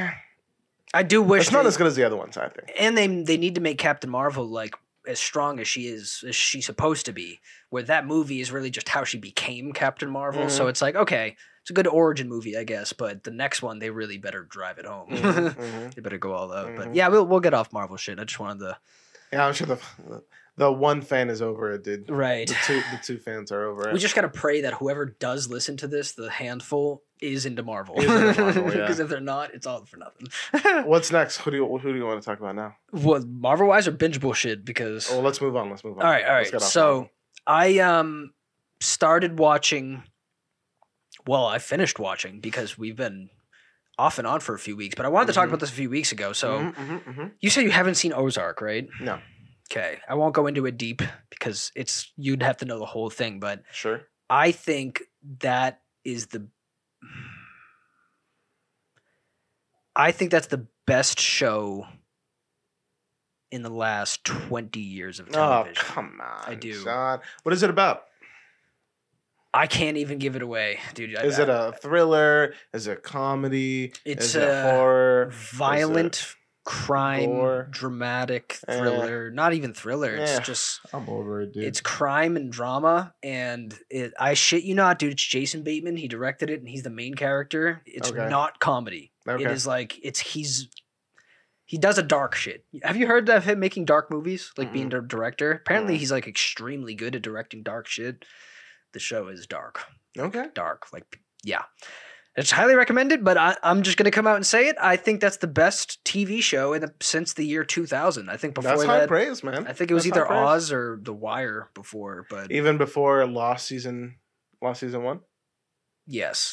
I do wish It's not they- as good as the other ones, I think. and they they need to make Captain Marvel like as strong as she is as she's supposed to be. Where that movie is really just how she became Captain Marvel. Mhm. So it's like, okay, it's a good origin movie, I guess. But the next one, they really better drive it home. Mhm, mhm. They better go all out. But Mhm. yeah, we'll we'll get off Marvel shit. I just wanted to Yeah, I'm sure the the one fan is over it, dude. right. The two the two fans are over it. We just gotta pray that whoever does listen to this, the handful, is into Marvel. Is into Marvel, yeah. Because if they're not, it's all for nothing. What's next? Who do you who do you want to talk about now? What Marvel wise or binge bullshit? Because Oh, let's move on. Let's move on. all right, all Let's right. get off So Marvel. I um started watching. Well, I finished watching because we've been off and on for a few weeks. But I wanted to talk Mhm. about this a few weeks ago. So Mhm, mhm, mhm. you say you haven't seen Ozark, right? No, Okay, I won't go into it deep because it's you'd have to know the whole thing. But sure. I think that is the. I think that's the best show in the last twenty years of Oh, television. come on. I do. Son. What is it about? I can't even give it away, dude. I- Is it a thriller? Is it comedy? It's is it a horror? violent crime, gore? dramatic Eh. thriller? Not even thriller. It's Eh. just I'm over it, dude. it's crime and drama, and it. I shit you not, dude. It's Jason Bateman. He directed it, and he's the main character. It's Okay. not comedy. Okay. It is like it's he's. He does a dark shit. Have you heard of him making dark movies? Like being a director? Apparently, Mm-mm. he's like extremely good at directing dark shit. The show is dark. okay. Dark. Like, yeah. It's highly recommended, but I, I'm just going to come out and say it. I think that's the best T V show in the, since the year two thousand. I think before That's high that, praise, man. I think it was That's either high praise. Oz or The Wire before, but Even before Lost season, Lost season one. yes.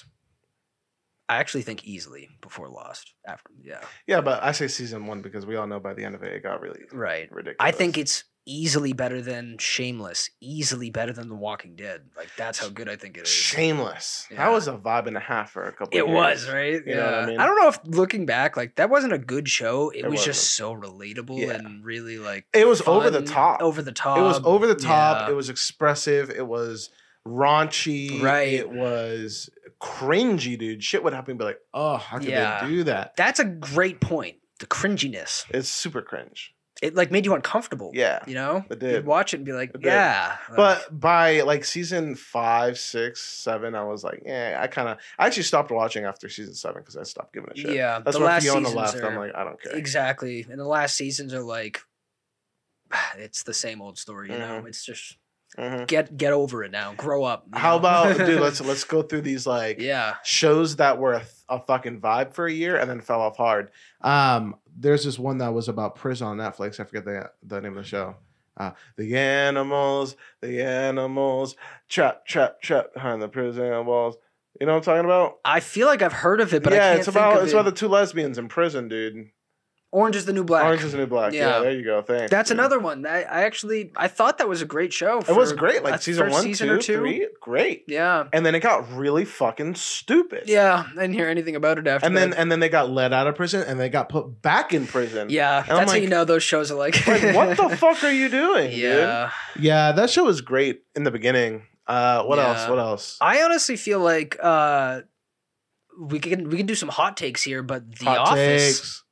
I actually think easily before Lost. After, yeah. Yeah, but I say season one because we all know by the end of it, it got really Right. ridiculous. I think it's easily better than Shameless, easily better than The Walking Dead. Like, that's how good I think it is. Shameless. Yeah. That was a vibe and a half for a couple. It of years. was, right? You know what I mean? I don't know if looking back, like that wasn't a good show. It, It was just wasn't. so relatable Yeah. and really like It was over the fun, top. Over the top. It was over the top. Yeah. It was expressive. It was raunchy. Right. It was cringy, dude. Shit would happen and be like, oh, how could Yeah. they do that? That's a great point. The cringiness. It's super cringe. It like made you uncomfortable. Yeah. You know? It did. You'd watch it and be like, It did. yeah. Like, But by like season five, six, seven, I was like, yeah, I kind of, I actually stopped watching after season seven because I stopped giving a shit. yeah. That's the when last Fiona seasons left. are, I'm like, I don't care. exactly. And the last seasons are like it's the same old story, you know? Mhm. It's just Mhm. get get over it now. Grow up. you How know? about, dude, let's let's go through these like Yeah. shows that were a, a fucking vibe for a year and then fell off hard. Um, there's this one that was about prison on Netflix. I forget the the name of the show. Uh, the animals, the animals, trap, trap, trap behind the prison walls. You know what I'm talking about? I feel like I've heard of it, but I yeah, can't it's think about of it's it. about the two lesbians in prison, dude. Orange is the New Black. Orange is the New Black. Yeah, Yeah. there you go. Thanks. That's dude. another one. I, I actually I thought that was a great show. It was for great. Like a season first one, season two, or two. three, great. Yeah, And then it got really fucking stupid. yeah. I didn't hear anything about it after. And then that. and then they got let out of prison and they got put back in prison. yeah, I'm that's how like- you know those shows are like. Like, what the fuck are you doing, Yeah, dude? Yeah, that show was great in the beginning. Uh, what Yeah. else? What else? I honestly feel like uh, we can we can do some hot takes here, but The Hot Office. takes.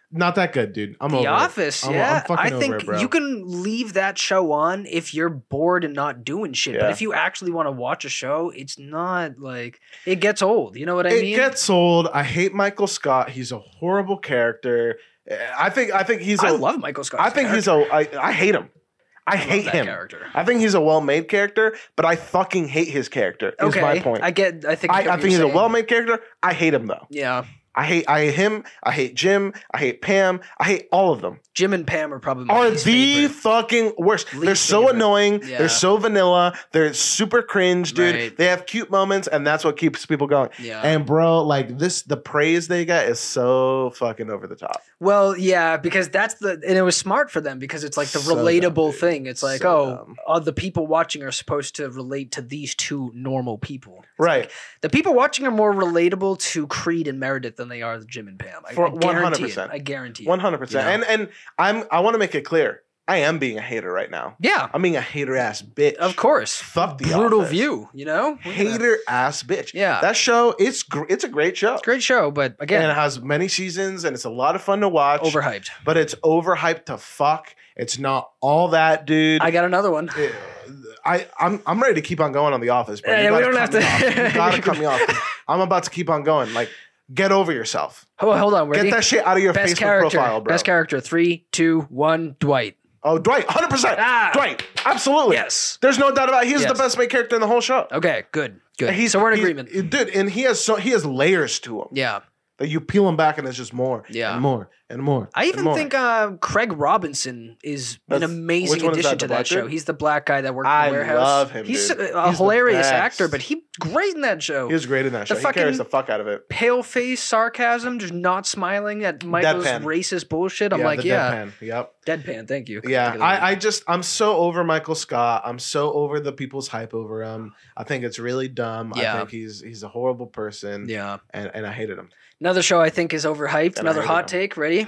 Not that good, dude. I'm over The it. Office, I'm- yeah. I'm fucking I over think it, bro. you can leave that show on if you're bored and not doing shit. Yeah. But if you actually want to watch a show, it's not like it gets old. You know what I it mean? gets old. I hate Michael Scott. He's a horrible character. I think. I think he's. I a, love Michael Scott. I think he's a. I, I hate him. I, I hate that him. character. I think he's a well-made character, but I fucking hate his character. Is Okay, my point. I get. I think. I, I, get I what think he's you're a saying. well-made character. I hate him though. Yeah, I hate. I hate him. I hate Jim. I hate Pam. I hate all of them. Jim and Pam are probably my Are least the favorite. fucking worst. Least They're so favorite. annoying. Yeah. They're so vanilla. They're super cringe, dude. Right. They have cute moments, and that's what keeps people going. Yeah. And bro, like this, the praise they get is so fucking over the top. Well, yeah, because that's the and it was smart for them because it's like the So relatable dumb, dude. thing. It's like, So oh, dumb. uh, the people watching are supposed to relate to these two normal people. It's Right. like, the people watching are more relatable to Creed and Meredith than they are Jim and Pam. I, For I guarantee one hundred it. percent. I guarantee it. One hundred percent. You And and I'm I want to make it clear. I am being a hater right now. Yeah, I'm being a hater ass bitch. of course. Fuck the Brutal Office. view, you know? Look at that. Hater ass bitch. Yeah. That show, it's gr- it's a great show. It's a great show, but And again, it has many seasons and it's a lot of fun to watch. overhyped. But it's overhyped to fuck. It's not all that, dude. I got another one. It- I, I'm I'm ready to keep on going on The Office, bro. Yeah, You we gotta don't cut have me to- off. You gotta cut me off. 'Cause I'm about to keep on going. Like, get over yourself. Oh, hold on. Ready? Get that shit out of your Best Facebook character. profile, bro. Best character. Three, two, one. Dwight. Oh, Dwight, one hundred percent. Ah. Dwight, absolutely. Yes. There's no doubt about it. He's Yes. the best main character in the whole show. Okay. Good. Good. He's, so we're in he's- agreement. dude. And he has so he has layers to him Yeah. that you peel him back and it's just more, Yeah. and more and more. I and even more. think uh, Craig Robinson is an That's- amazing which one is addition that, to the that black show. dude? He's the black guy that worked in I the warehouse. love him, He's dude. a, a He's the hilarious best. actor, but he great in that show. he was great in that show. The He carries fucking- the fuck out of it. Pale face sarcasm, just not smiling at Michael's Deadpan. racist bullshit. I'm yeah, like, the yeah, deadpan. Yep. deadpan. Thank you. Yeah, Think of the I, I just I'm so over Michael Scott. I'm so over the people's hype over him. I think it's really dumb. I Yeah. think he's he's a horrible person. word. Yeah. and, and I hated him. Another show I think is overhyped. And I Another hated hot him. take. Ready?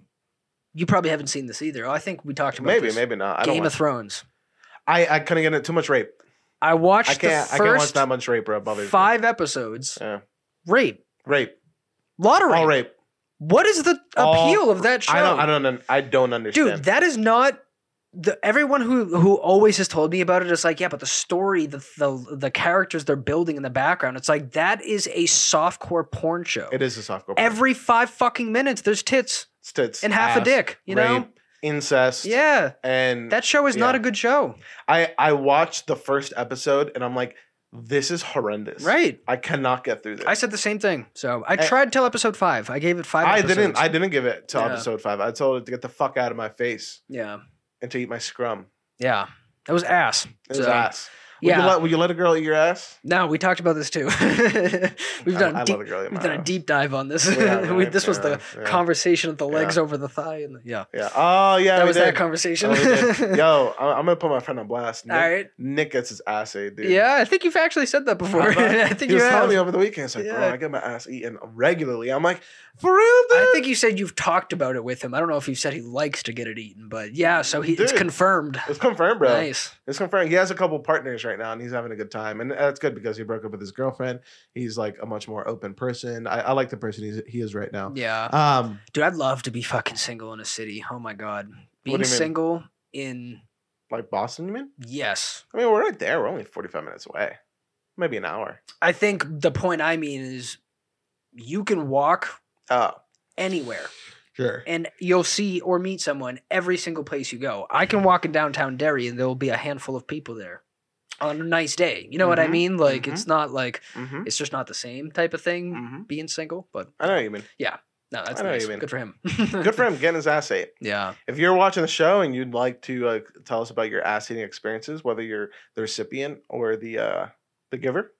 You probably haven't seen this either. Oh, I think we talked about Maybe, this. maybe not. I don't. Game Watch, of Thrones. I I couldn't get it. Too much rape. I watched I can't. the I can't watch first that much rape, bro. Above everything. five episodes. Yeah. Rape. Rape. Lot of rape. All rape. What is the All- appeal of that show? I don't. I don't. un- I don't understand. Dude, that is not the everyone who who always has told me about it is like, yeah, but the story, the the the characters they're building in the background, it's like that is a softcore porn show. it is a softcore. Every five fucking minutes, there's tits Stits, and half a ass, dick. You know? rape, incest. Yeah, And that show is not yeah. a good show. I I watched the first episode and I'm like, this is horrendous. Right. I cannot get through this. I said the same thing. So I Eh. tried till episode five. I gave it five. I episodes. didn't. I didn't give it to Yeah. episode five. I told it to get the fuck out of my face yeah, and to eat my scrum. yeah. That was ass. It was So, ass. Would Yeah. you, let, would you let a girl eat your ass? No, we talked about this too. we've I- done I deep, love a girl eat we've my done a ass. deep dive on this. We have, We- right? this was the Yeah, yeah. conversation of the legs Yeah. over the thigh, and the, yeah, Yeah. Oh yeah. that we was that did. conversation. Oh, we did. Yo, I'm, I'm gonna put my friend on blast. Nick, All right. Nick gets his ass ate, dude. Yeah, I think you've actually said that before. I, thought- I think he you was have. telling me over the weekend. It's like, bro, Yeah. I get my ass eaten regularly. I'm like, for real, dude. I think you said you've talked about it with him. I don't know if you said he likes to get it eaten, but yeah, so he, it's Dude. confirmed. It's confirmed, bro. Nice. It's confirmed. He has a couple partners right now, and he's having a good time, and that's good because he broke up with his girlfriend. He's like a much more open person. I, I like the person he's, he is right now. Yeah, Um, dude, I'd love to be fucking single in a city. Oh my god, being do you mean? single in like Boston, you mean? yes. I mean, we're right there. We're only forty-five minutes away, maybe an hour. I think the point I mean is you can walk Oh, anywhere sure. and you'll see or meet someone every single place you go. I can walk in downtown Derry and there will be a handful of people there on a nice day. You know what I Mhm, mean? Like mhm. it's not like Mm-hmm. it's just not the same type of thing Mhm. being single, but I know what you mean. no, that's I know what nice. you mean. Good for him. Good for him getting his ass ate. Yeah. If you're watching the show and you'd like to uh, tell us about your ass eating experiences, whether you're the recipient or the uh, the giver,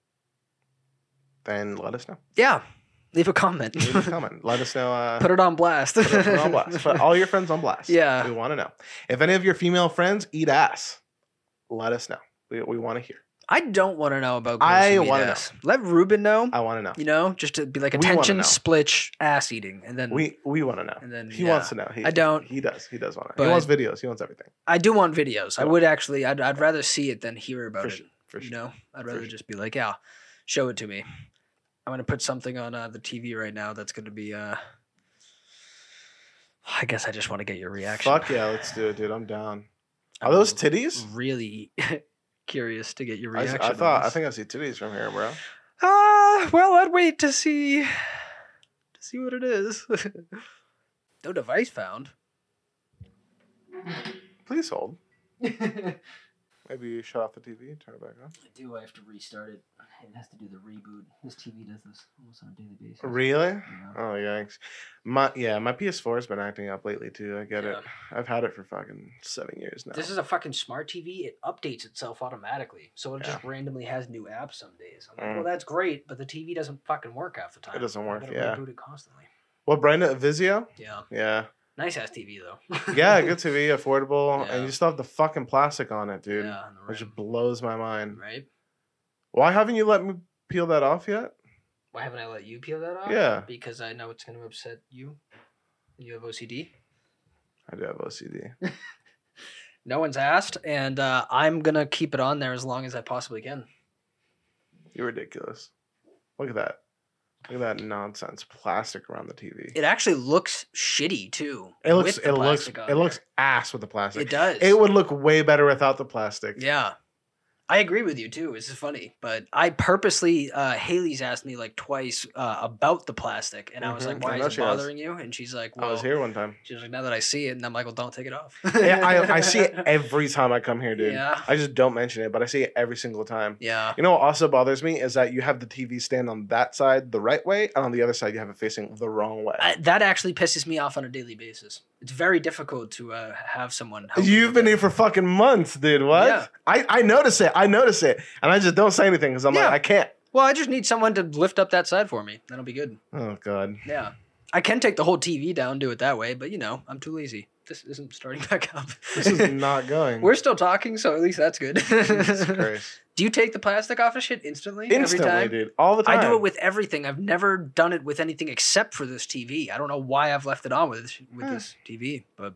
then let us know. Yeah. Leave a comment. Leave a comment. Let us know. Uh, Put it on blast. Put it on blast. Put all your friends on blast. Yeah. We want to know. If any of your female friends eat ass, let us know. We, we want to hear. I don't want to know about girls I who eat wanna know. ass. Let Ruben know. I want to know. You know, just to be like We wanna attention, know. splitch, ass eating, and then We we want to know. And then, he yeah. wants to know. He, I don't. He does. He does want to. But- He wants videos. He wants everything. I do want videos. I Yeah. would actually. I'd, I'd rather see it than hear about For it. sure. For You sure. know, I'd For rather sure. just be like, yeah, show it to me. I'm gonna put something on uh, the T V right now that's gonna be uh, I guess I just want to get your reaction. Fuck yeah, let's do it, dude. I'm down. Are those titties? Really curious to get your I, reaction. I thought. on I this. think I see titties from here, bro. Ah, uh, well, I'd wait to see to see what it is. No device found. Please hold. Maybe you shut off the T V, turn it back on. I do. I have to restart it. It has to do the reboot. This T V does this almost on a daily basis. Really? Yeah. Oh yikes! My yeah, my P S four has been acting up lately too. I get Yeah. it. I've had it for fucking seven years now. This is a fucking smart T V. It updates itself automatically, so it just randomly has new apps some days. I'm like, Mm. well, that's great, but the T V doesn't fucking work half the time. It doesn't I work, gotta yeah. reboot it constantly. What brand? It Vizio? Yeah, Yeah. nice ass T V though. Yeah, good T V, affordable, Yeah. and you still have the fucking plastic on it, dude. Yeah, on the Which rim. blows my mind. Right? Why haven't you let me peel that off yet? Why haven't I let you peel that off? Yeah. Because I know it's going to upset you. You have O C D. I do have O C D. No one's asked, and uh, I'm going to keep it on there as long as I possibly can. You're ridiculous. Look at that. Look at that nonsense plastic around the T V. It actually looks shitty too. It looks. with the It looks. plastic on It looks there. ass with the plastic. It does. It would look way better without the plastic. Yeah. I agree with you too. It's funny, but I purposely uh, Haley's asked me like twice uh, about the plastic, and I was Mhm. like, "Why I know is it she has. bothering you?" And she's like, "Well, I was here one time. She was like, "Now that I see it," and I'm like, "Well, don't take it off." Yeah, I, I see it every time I come here, dude. Yeah. I just don't mention it, but I see it every single time. Yeah. You know what also bothers me is that you have the T V stand on that side the right way, and on the other side you have it facing the wrong way. I, that actually pisses me off on a daily basis. It's very difficult to uh, have someone. help you You've with been it. here for fucking months, dude. What? Yeah. I, I notice it. I notice it. And I just don't say anything because I'm Yeah. like, I can't. Well, I just need someone to lift up that side for me. That'll be good. Oh, God. Yeah. I can take the whole T V down, do it that way, but you know, I'm too lazy. This isn't starting back up. This is not going. We're still talking, so at least that's good. Jesus Christ. Do you take the plastic off of shit instantly? Instantly, every time? dude. All the time. I do it with everything. I've never done it with anything except for this T V. I don't know why I've left it on with this, with Huh. this T V, but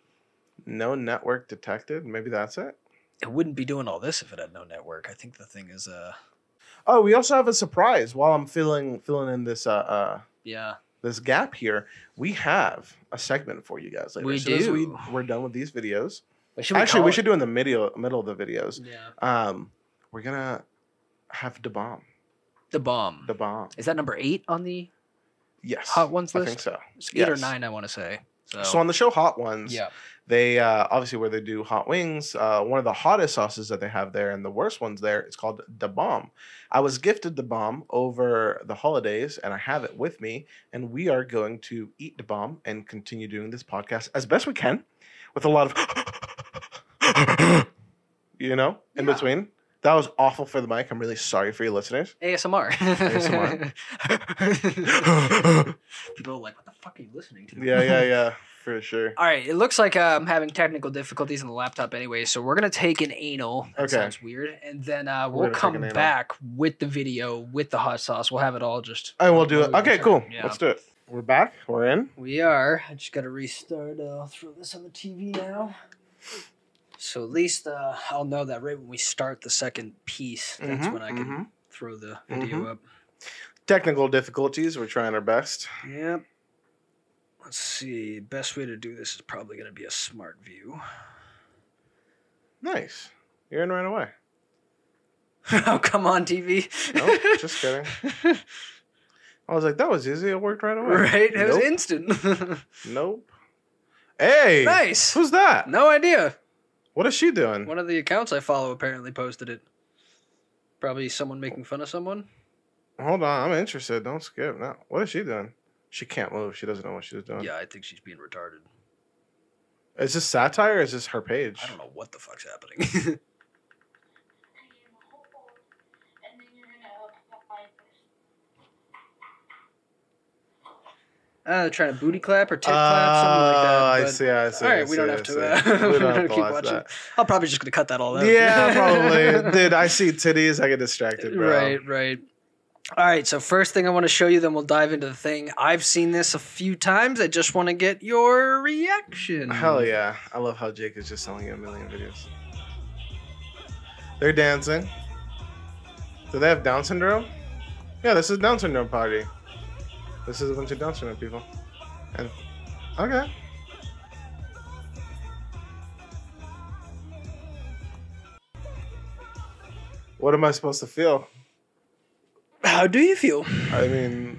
No network detected. Maybe that's it. it wouldn't be doing all this if it had no network. I think the thing is, uh, Oh, we also have a surprise while I'm filling filling in this uh, uh yeah, this gap here. We have a segment for you guys later. We As soon as we, do. we're done with these videos. What should Actually, call we it? should do in the middle middle of the videos. Yeah, Um, we're gonna have the bomb. the bomb. The bomb. Is that number eight on the Yes. Hot Ones I list? think so. it's eight or Yes. nine? I want to say. So, So on the show Hot Ones, yeah, they uh, obviously where they do hot wings, uh, one of the hottest sauces that they have there and the worst ones there is called the bomb. I was gifted the bomb over the holidays and I have it with me, and we are going to eat the bomb and continue doing this podcast as best we can with a lot of you know in Yeah. between. That was awful for the mic. I'm really sorry for your listeners. A S M R. S M R. People are like, what the fuck are you listening to? Yeah, yeah, yeah, for sure. All right, it looks like uh, I'm having technical difficulties on the laptop anyway, so we're gonna take an anal. That Okay. sounds weird, and then uh, We're we'll gonna take come an anal. back with the video with the hot sauce. We'll have it all just. And we'll do it. Oh, Okay, sure. cool. Yeah. Let's do it. We're back. We're in. We are. I just gotta restart. Uh, I'll throw this on the T V now. So at least uh, I'll know that right when we start the second piece. That's Mhm, when I can mhm. throw the video Mhm. up. Technical difficulties. We're trying our best. Yep. Let's see. Best way to do this is probably going to be a smart view. Nice. You're in right away. Oh, come on, T V. Nope, just kidding. I was like, that was easy. It worked right away. Right? It was Nope. instant. Nope. Hey. Nice. Who's that? No idea. What is she doing? One of the accounts I follow apparently posted it. Probably someone making fun of someone. Hold on. I'm interested. Don't skip. No. What is she doing? She can't move. She doesn't know what she's doing. Yeah, I think she's being retarded. Is this satire or is this her page? I don't know what the fuck's happening. Uh, trying to booty clap or tit clap, something like that. Oh, I but- see, I see. All I right, we see, don't I have to. see. Uh, We we don't don't have have to to keep watch watching. that. I'm probably just gonna cut that all out. Yeah, probably. Dude, I see titties. I get distracted, bro. Right, right. All right, so first thing I want to show you, then we'll dive into the thing. I've seen this a few times. I just want to get your reaction. Hell yeah. I love how Jake is just telling you a million videos. They're dancing. Do they have Down syndrome? Yeah, this is Down syndrome party. This is a bunch of Down syndrome people. And okay. What am I supposed to feel? How do you feel? I mean,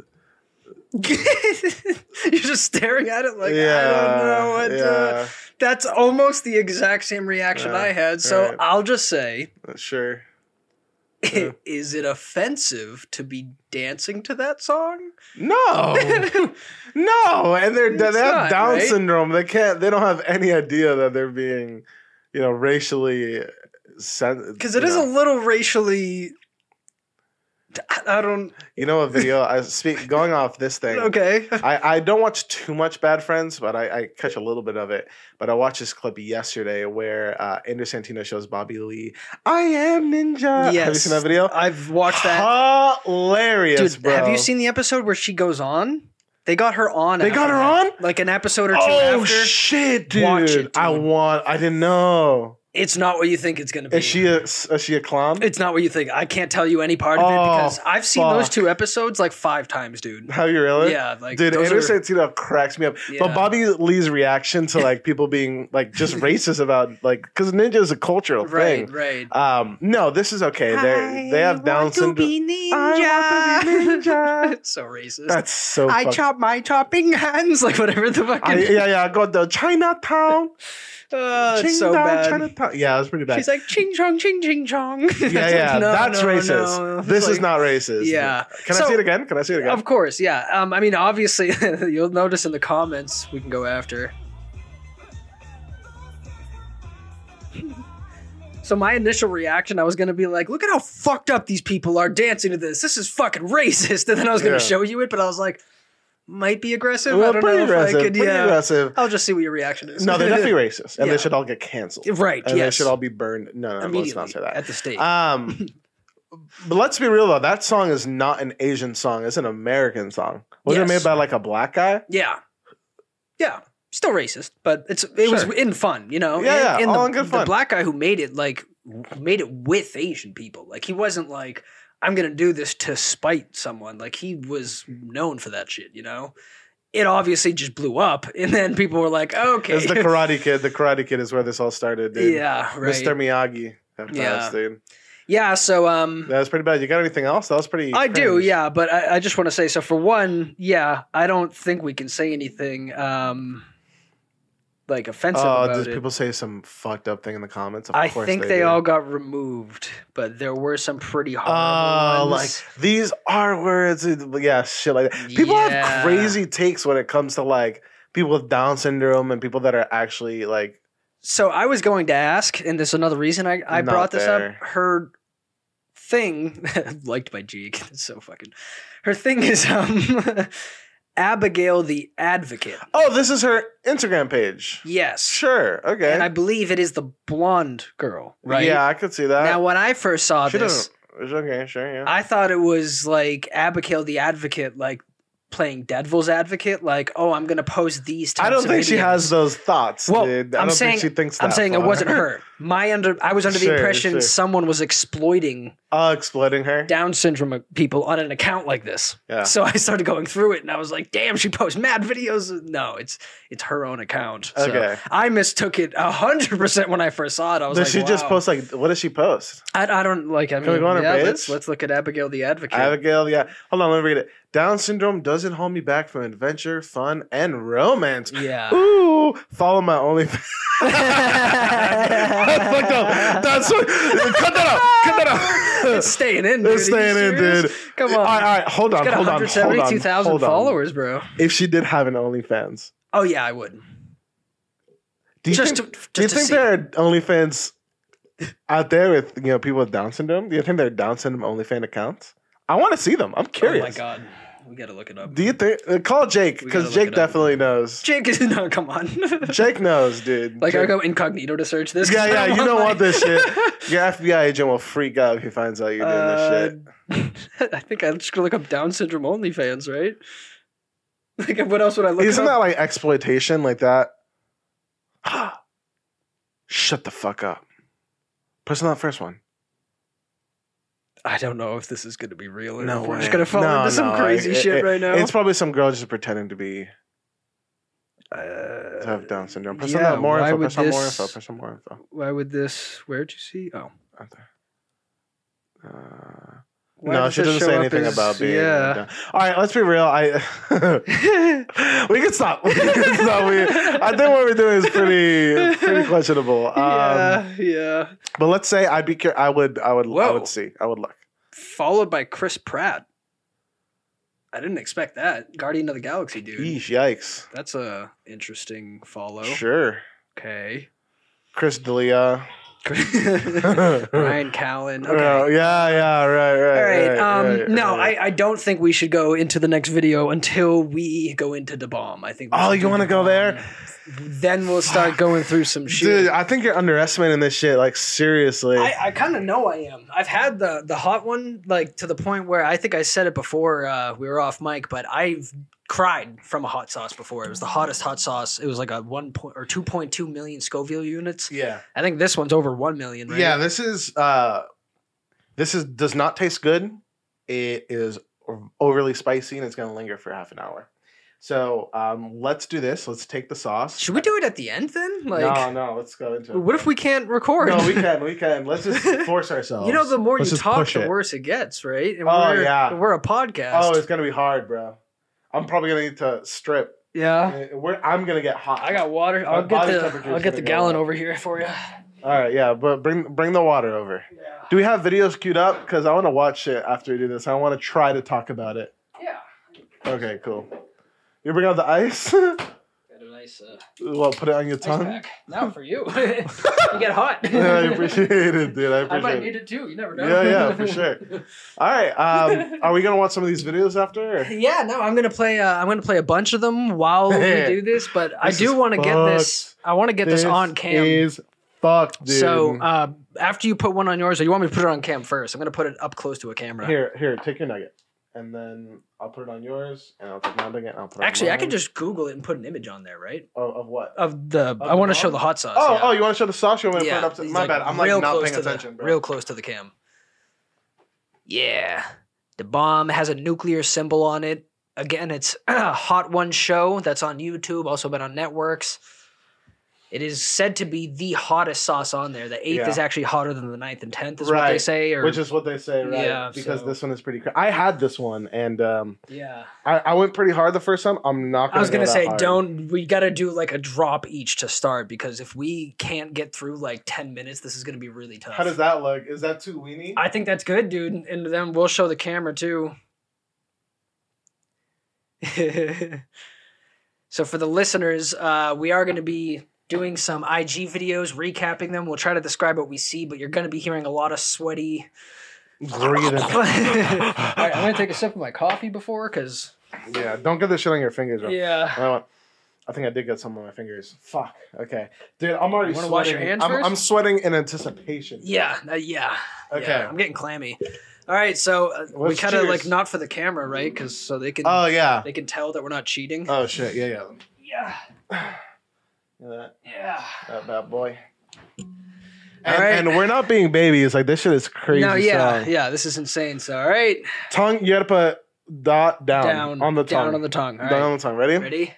You're just staring at it like, yeah, I don't know what yeah, uh, that's almost the exact same reaction Yeah, I had. So right. I'll just say, sure. Yeah. is it offensive to be dancing to that song? No, no, and they're they It's have not, Down right? syndrome. They can't. They don't have any idea that they're being, you know, racially. Because it is a little racially. I I don't. You know, a video. I speak going off this thing. Okay. I, I don't watch too much Bad Friends, but I, I catch a little bit of it. But I watched this clip yesterday where uh, Andrew Santino shows Bobby Lee, I am ninja. Yes. Have you seen that video? I've watched that. Hilarious, Dude, bro. have you seen the episode where she goes on? They got her on. They got after her that. on? Like an episode or two Oh, after. shit, dude. Watch it, I dude. want, I didn't know. It's not what you think it's going to be. Is she a, is she a clown? It's not what you think. I can't tell you any part of it Oh, because I've seen those fuck. two episodes like five times, dude. Have you really? Yeah, like dude, those Andrew are- Santino cracks me up. Yeah. But Bobby Lee's reaction to like people being like just racist about like because ninja is a cultural Right, thing. right. Um, no, this is okay. They they have Down syndrome. I want to be ninja. It's so racist. That's so. I fuck- chop my chopping hands, like whatever the fucking. I, yeah, yeah. I go to Chinatown. Oh, it's so Qingdao, bad. Chinatown. Yeah, it was pretty bad. She's like ching chong, ching ching chong. yeah, yeah. No, that's no, racist. no. This It's is like- not racist. Yeah. Can I So- see it again? Can I see it again? Of course, yeah. Um, I mean, obviously, you'll notice in the comments we can go after. So my initial reaction, I was gonna be like, "Look at how fucked up these people are dancing to this. This is fucking racist." And then I was gonna Yeah. show you it, but I was like, "Might be aggressive." Well, I don't pretty know if aggressive. I could. Pretty Yeah, aggressive. I'll just see what your reaction is. No, they're definitely racist, and Yeah. they should all get canceled. right. And they yes, should all be burned. No, no, let's immediately not say that. at the stake. Um, but let's be real though. That song is not an Asian song. It's an American song. Was it Yes. made by like a black guy? yeah, yeah. Still racist, but it's it was Sure. in fun, you know. Yeah, and, yeah, and all the, in good the fun. black guy who made it like made it with Asian people. Like he wasn't like I'm gonna do this to spite someone. Like he was known for that shit, you know. It obviously just blew up, and then people were like, "Okay, It's the Karate Kid. The Karate Kid is where this all started, dude. yeah, right, Mister Miyagi. That Yeah. pass, dude. yeah." So, um, That was pretty bad. You got anything else? That was pretty. I do, cringe. yeah, but I, I just want to say, so for one, yeah, I don't think we can say anything um, like offensive Oh, about did it. people say some fucked up thing in the comments? Of I course think they, they, did. all got removed, but there were some pretty Oh, horrible like ones. these are words. Yeah, shit like that. People Yeah. have crazy takes when it comes to like people with Down syndrome and people that are actually like. So I was going to ask, and there's another reason I, I Not brought this there. up. Her thing, liked by Jake, it's so fucking. Her thing is um, Abigail the Advocate. Oh, this is her Instagram page. Yes. Sure. Okay. And I believe it is the blonde girl, right? Yeah, I could see that. Now, when I first saw she this, doesn't. Okay, sure. Yeah. I thought it was like Abigail the Advocate, like playing Devil's Advocate, like, oh, I'm gonna post these types I don't of think she videos. has those thoughts, Well, dude. I I'm don't saying- think she thinks that I'm saying it far. wasn't her. My under, I was under the Sure, impression sure. someone was exploiting Uh, exploiting her. Down syndrome people on an account like this. Yeah. So I started going through it, and I was like, "Damn, she posts mad videos." No, it's it's her own account. So Okay. I mistook it a hundred percent when I first saw it. I was Does like, she just wow. post like what does she post? I, I don't like. I mean, Can we go on her yeah, page? let's let's look at Abigail the Advocate. Abigail, yeah. Hold on, let me read it. Down syndrome doesn't hold me back from adventure, fun, and romance. Yeah. Ooh, follow my OnlyFans. That's fucked up. That's what, cut that out. Cut that out. It's staying in, dude. It's staying Are you in, serious? dude. Come on. All right, all right, hold on, She's got hold on, hold on, one hundred seventy-two thousand hold on. followers, bro. If she did have an OnlyFans, Oh yeah, I would. do you Just think, to- just do you to think see. there are OnlyFans out there with you know people with Down syndrome? Do you think there are Down syndrome OnlyFans accounts? I want to see them. I'm curious. Oh my god, we gotta look it up. Do you think? Uh, call Jake We because gotta look Jake it up. definitely knows. Jake is no, come on. Jake knows, dude. Like Jake, I go incognito to search this. 'cause yeah, I yeah. You want don't my- want this shit. Your F B I agent will freak out if he finds out you're doing this shit. Uh, I think I'm just gonna look up Down syndrome OnlyFans, right? Like, what else would I look Isn't up? that like exploitation, like that? Shut the fuck up. Press on that first one. I don't know if this is gonna be real or No if we're way. just gonna fall No, into some no, crazy it- shit it- right now. It's probably some girl just pretending to be uh, to have Down syndrome. Press yeah, on that more why info. would Press on more this- info. Press on more info. Why would this? Where'd you see? Oh, Out there. Uh, Why no, does she this doesn't show say up anything as- about being. yeah. done. All right, let's be real. I we can stop. We can stop. We, I think what we're doing is pretty pretty questionable. Um, yeah, yeah. But let's say I'd be. Cur- I would. I would. I Whoa. would see. I would look. Followed by Chris Pratt. I didn't expect that. Guardian of the Galaxy, dude. Yeesh, yikes. That's a interesting follow. Sure. Okay. Chris D'Elia. Ryan Callen. Okay. Oh, yeah, yeah, right, right. All right. right, Um, right, no, right. I, I don't think we should go into the next video until we go into the bomb. I think. we Oh, should you do want to Da go Bomb. there? Then we'll start going through some shit. Dude, I think you're underestimating this shit. Like, seriously. I, I kind of know I am. I've had the the hot one, like to the point where I think I said it before uh, we were off mic, but I've cried from a hot sauce before. It was the hottest hot sauce. It was like a one point or two point two million Scoville units. yeah. I think this one's over one million. Right? Yeah, this is uh this is does not taste good. It is overly spicy and it's gonna linger for half an hour. So um let's do this. Let's take the sauce. Should we do it at the end then? Like, no, no, let's go into it. what if we can't record? No, we can, we can. Let's just force ourselves. You know, the more Let's you just talk, push the it. worse it gets, right? And Oh, we're, yeah. we're a podcast. Oh, it's gonna be hard, bro. I'm probably gonna need to strip. yeah. We're, I'm gonna get hot. I got water. My I'll get body the temperature's I'll get gonna the go gallon up. over here for you. All right, yeah, but bring bring the water over. Yeah. Do we have videos queued up? Because I want to watch it after we do this. I want to try to talk about it. Yeah. Okay, cool. You bring out the ice? Got a nice uh, Well, put it on your ice tongue. pack. Now for you. You get hot. Yeah, I appreciate it, dude. I I appreciate might it. need it too. You never know. Yeah, yeah, for sure. All right. Um, are we gonna watch some of these videos after? or- Yeah, no, I'm gonna play. Uh, I'm gonna play a bunch of them while we do this. But I This do is want to get this. I want to get this, on cam. Is fucked, dude. So uh, after you put one on yours, or you want me to put it on cam first? I'm gonna put it up close to a camera. here, here, take your nugget, and then I'll put it on yours, and I'll take my nugget, and I'll put it Actually, on I could mine. just Google it and put an image on there, right? Oh, of what? Of the. I the want to show bomb? the hot sauce. Oh, yeah. oh, you want to show the sauce? You want me to Yeah, put it up to he's my like bad. I'm like real not close paying to the- attention, bro. Real close to the cam. Yeah, the bomb has a nuclear symbol on it. Again, it's a Hot One show that's on YouTube, also been on networks. It is said to be the hottest sauce on there. The eighth Yeah. is actually hotter than the ninth and tenth, is what they Right. say. Or Which is what they say, right? Yeah, because so- this one is pretty. Cra- I had this one, and um, yeah. I, I went pretty hard the first time. I'm not. Gonna I was gonna go that say, hard. don't. We gotta do like a drop each to start because if we can't get through like ten minutes, this is gonna be really tough. How does that look? Is that too weenie? I think that's good, dude. And then we'll show the camera too. So for the listeners, uh, we are going to be doing some I G videos, recapping them. We'll try to describe what we see, but you're going to be hearing a lot of sweaty. Breathing. All right, I'm going to take a sip of my coffee before, because Yeah, don't get this shit on your fingers. Bro. yeah. I, want, I think I did get some on my fingers. Fuck. Okay, dude, I'm already You wanna sweating. wash your hands I'm, first? I'm sweating in anticipation. Yeah, uh, yeah. Okay. Yeah, I'm getting clammy. All right, so uh, we Let's kind of cheers. like not for the camera, right? Because so they can Oh yeah. they can tell that we're not cheating. Oh shit. Yeah, yeah. yeah, Look at that, yeah. that bad boy. And, All right. and we're not being babies. Like this shit is crazy. No, yeah, strong. yeah. This is insane. So, all right, Tongue. You gotta put dot down, down on the tongue. down on the tongue. All Down right, on the tongue. Ready? ready?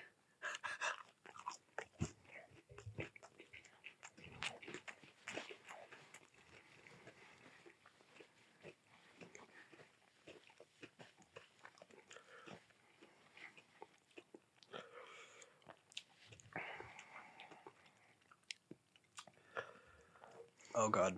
Oh God.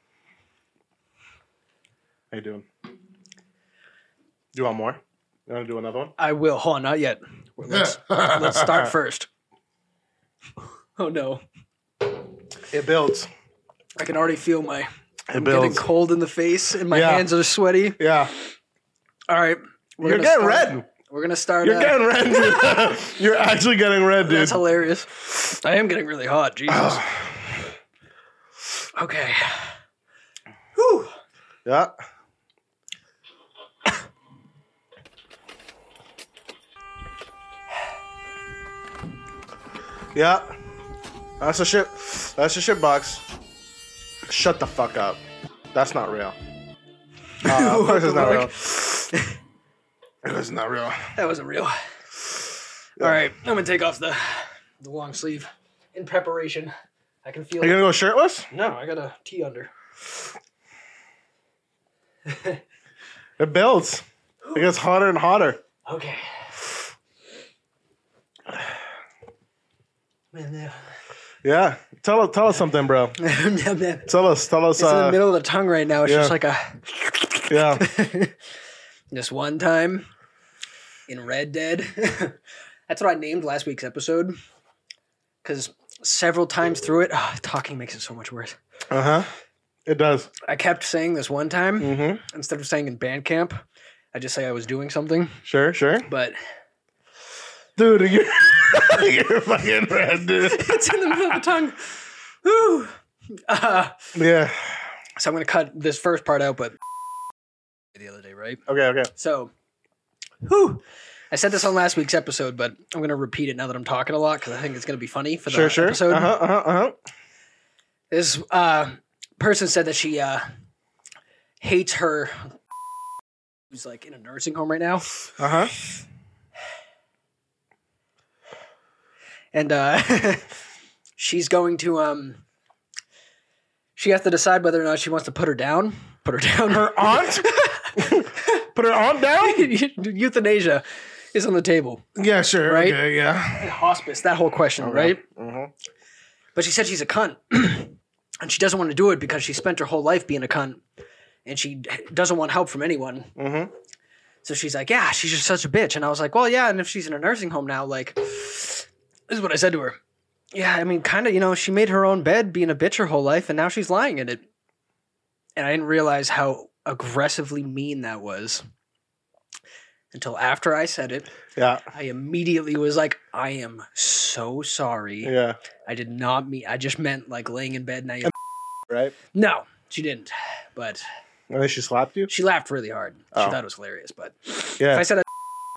How you doing? You want more? You want to do another one? I will. Hold on, not yet. Let's let's start first. Oh no, It builds. I can already feel my It I'm getting builds. cold in the face, and my Yeah. hands are sweaty. Yeah. All right, we're You're gonna getting start- red. We're gonna start. You're uh, getting red, dude. You're actually getting red, dude. That's hilarious. I am getting really hot. Jesus. Okay. Whew. Yeah. Yeah. That's a shit. That's a shit box. Shut the fuck up. That's not real. Uh, of course it's not real. It was not real. That wasn't real. All right, I'm gonna take off the the long sleeve in preparation. I can feel. Are you gonna go shirtless? No, I got a tee under. It builds. It gets hotter and hotter. Okay. Man, Yeah. Tell tell us something, bro. it's Tell us. Tell us. in the Uh, middle of the tongue right now. It's yeah. just like a. yeah. This one time in Red Dead. That's what I named last week's episode. Because several times through it, oh, talking makes it so much worse. Uh huh. It does. I kept saying this one time, Mm-hmm. instead of saying in band camp, I just say I was doing something. Sure. Sure. But Dude, you're, you're fucking red, dude. it's in the middle of the tongue. Whew. Uh, Yeah. so I'm going to cut this first part out, but the other day, right? Okay. Okay. So, whew. I said this on last week's episode, but I'm going to repeat it now that I'm talking a lot because I think it's going to be funny for the Sure. Sure. episode. Uh huh. Uh huh. Uh huh. This uh, person said that she uh, hates her. Who's like in a nursing home right now, Uh huh. and uh, she's going to um, she has to decide whether or not she wants to put her down. Put her down. Her aunt. Put her aunt down. Euthanasia is on the table. Yeah. Sure. Right? Okay. Yeah. Hospice. That whole question, right? Mm-hmm. But she said she's a cunt. And she doesn't want to do it because she spent her whole life being a cunt. And she doesn't want help from anyone. Mm-hmm. So she's like, yeah, she's just such a bitch. And I was like, well, yeah, and if she's in a nursing home now, like, this is what I said to her. Yeah, I mean, kind of, you know, she made her own bed being a bitch her whole life, and now she's lying in it. And I didn't realize how aggressively mean that was until after I said it. Yeah. I immediately was like, I am so sorry. Yeah. I did not mean, I just meant like laying in bed now. You Right. no, she didn't. But And then she slapped you. she laughed really hard. She Oh. thought it was hilarious. But Yeah. if I said that,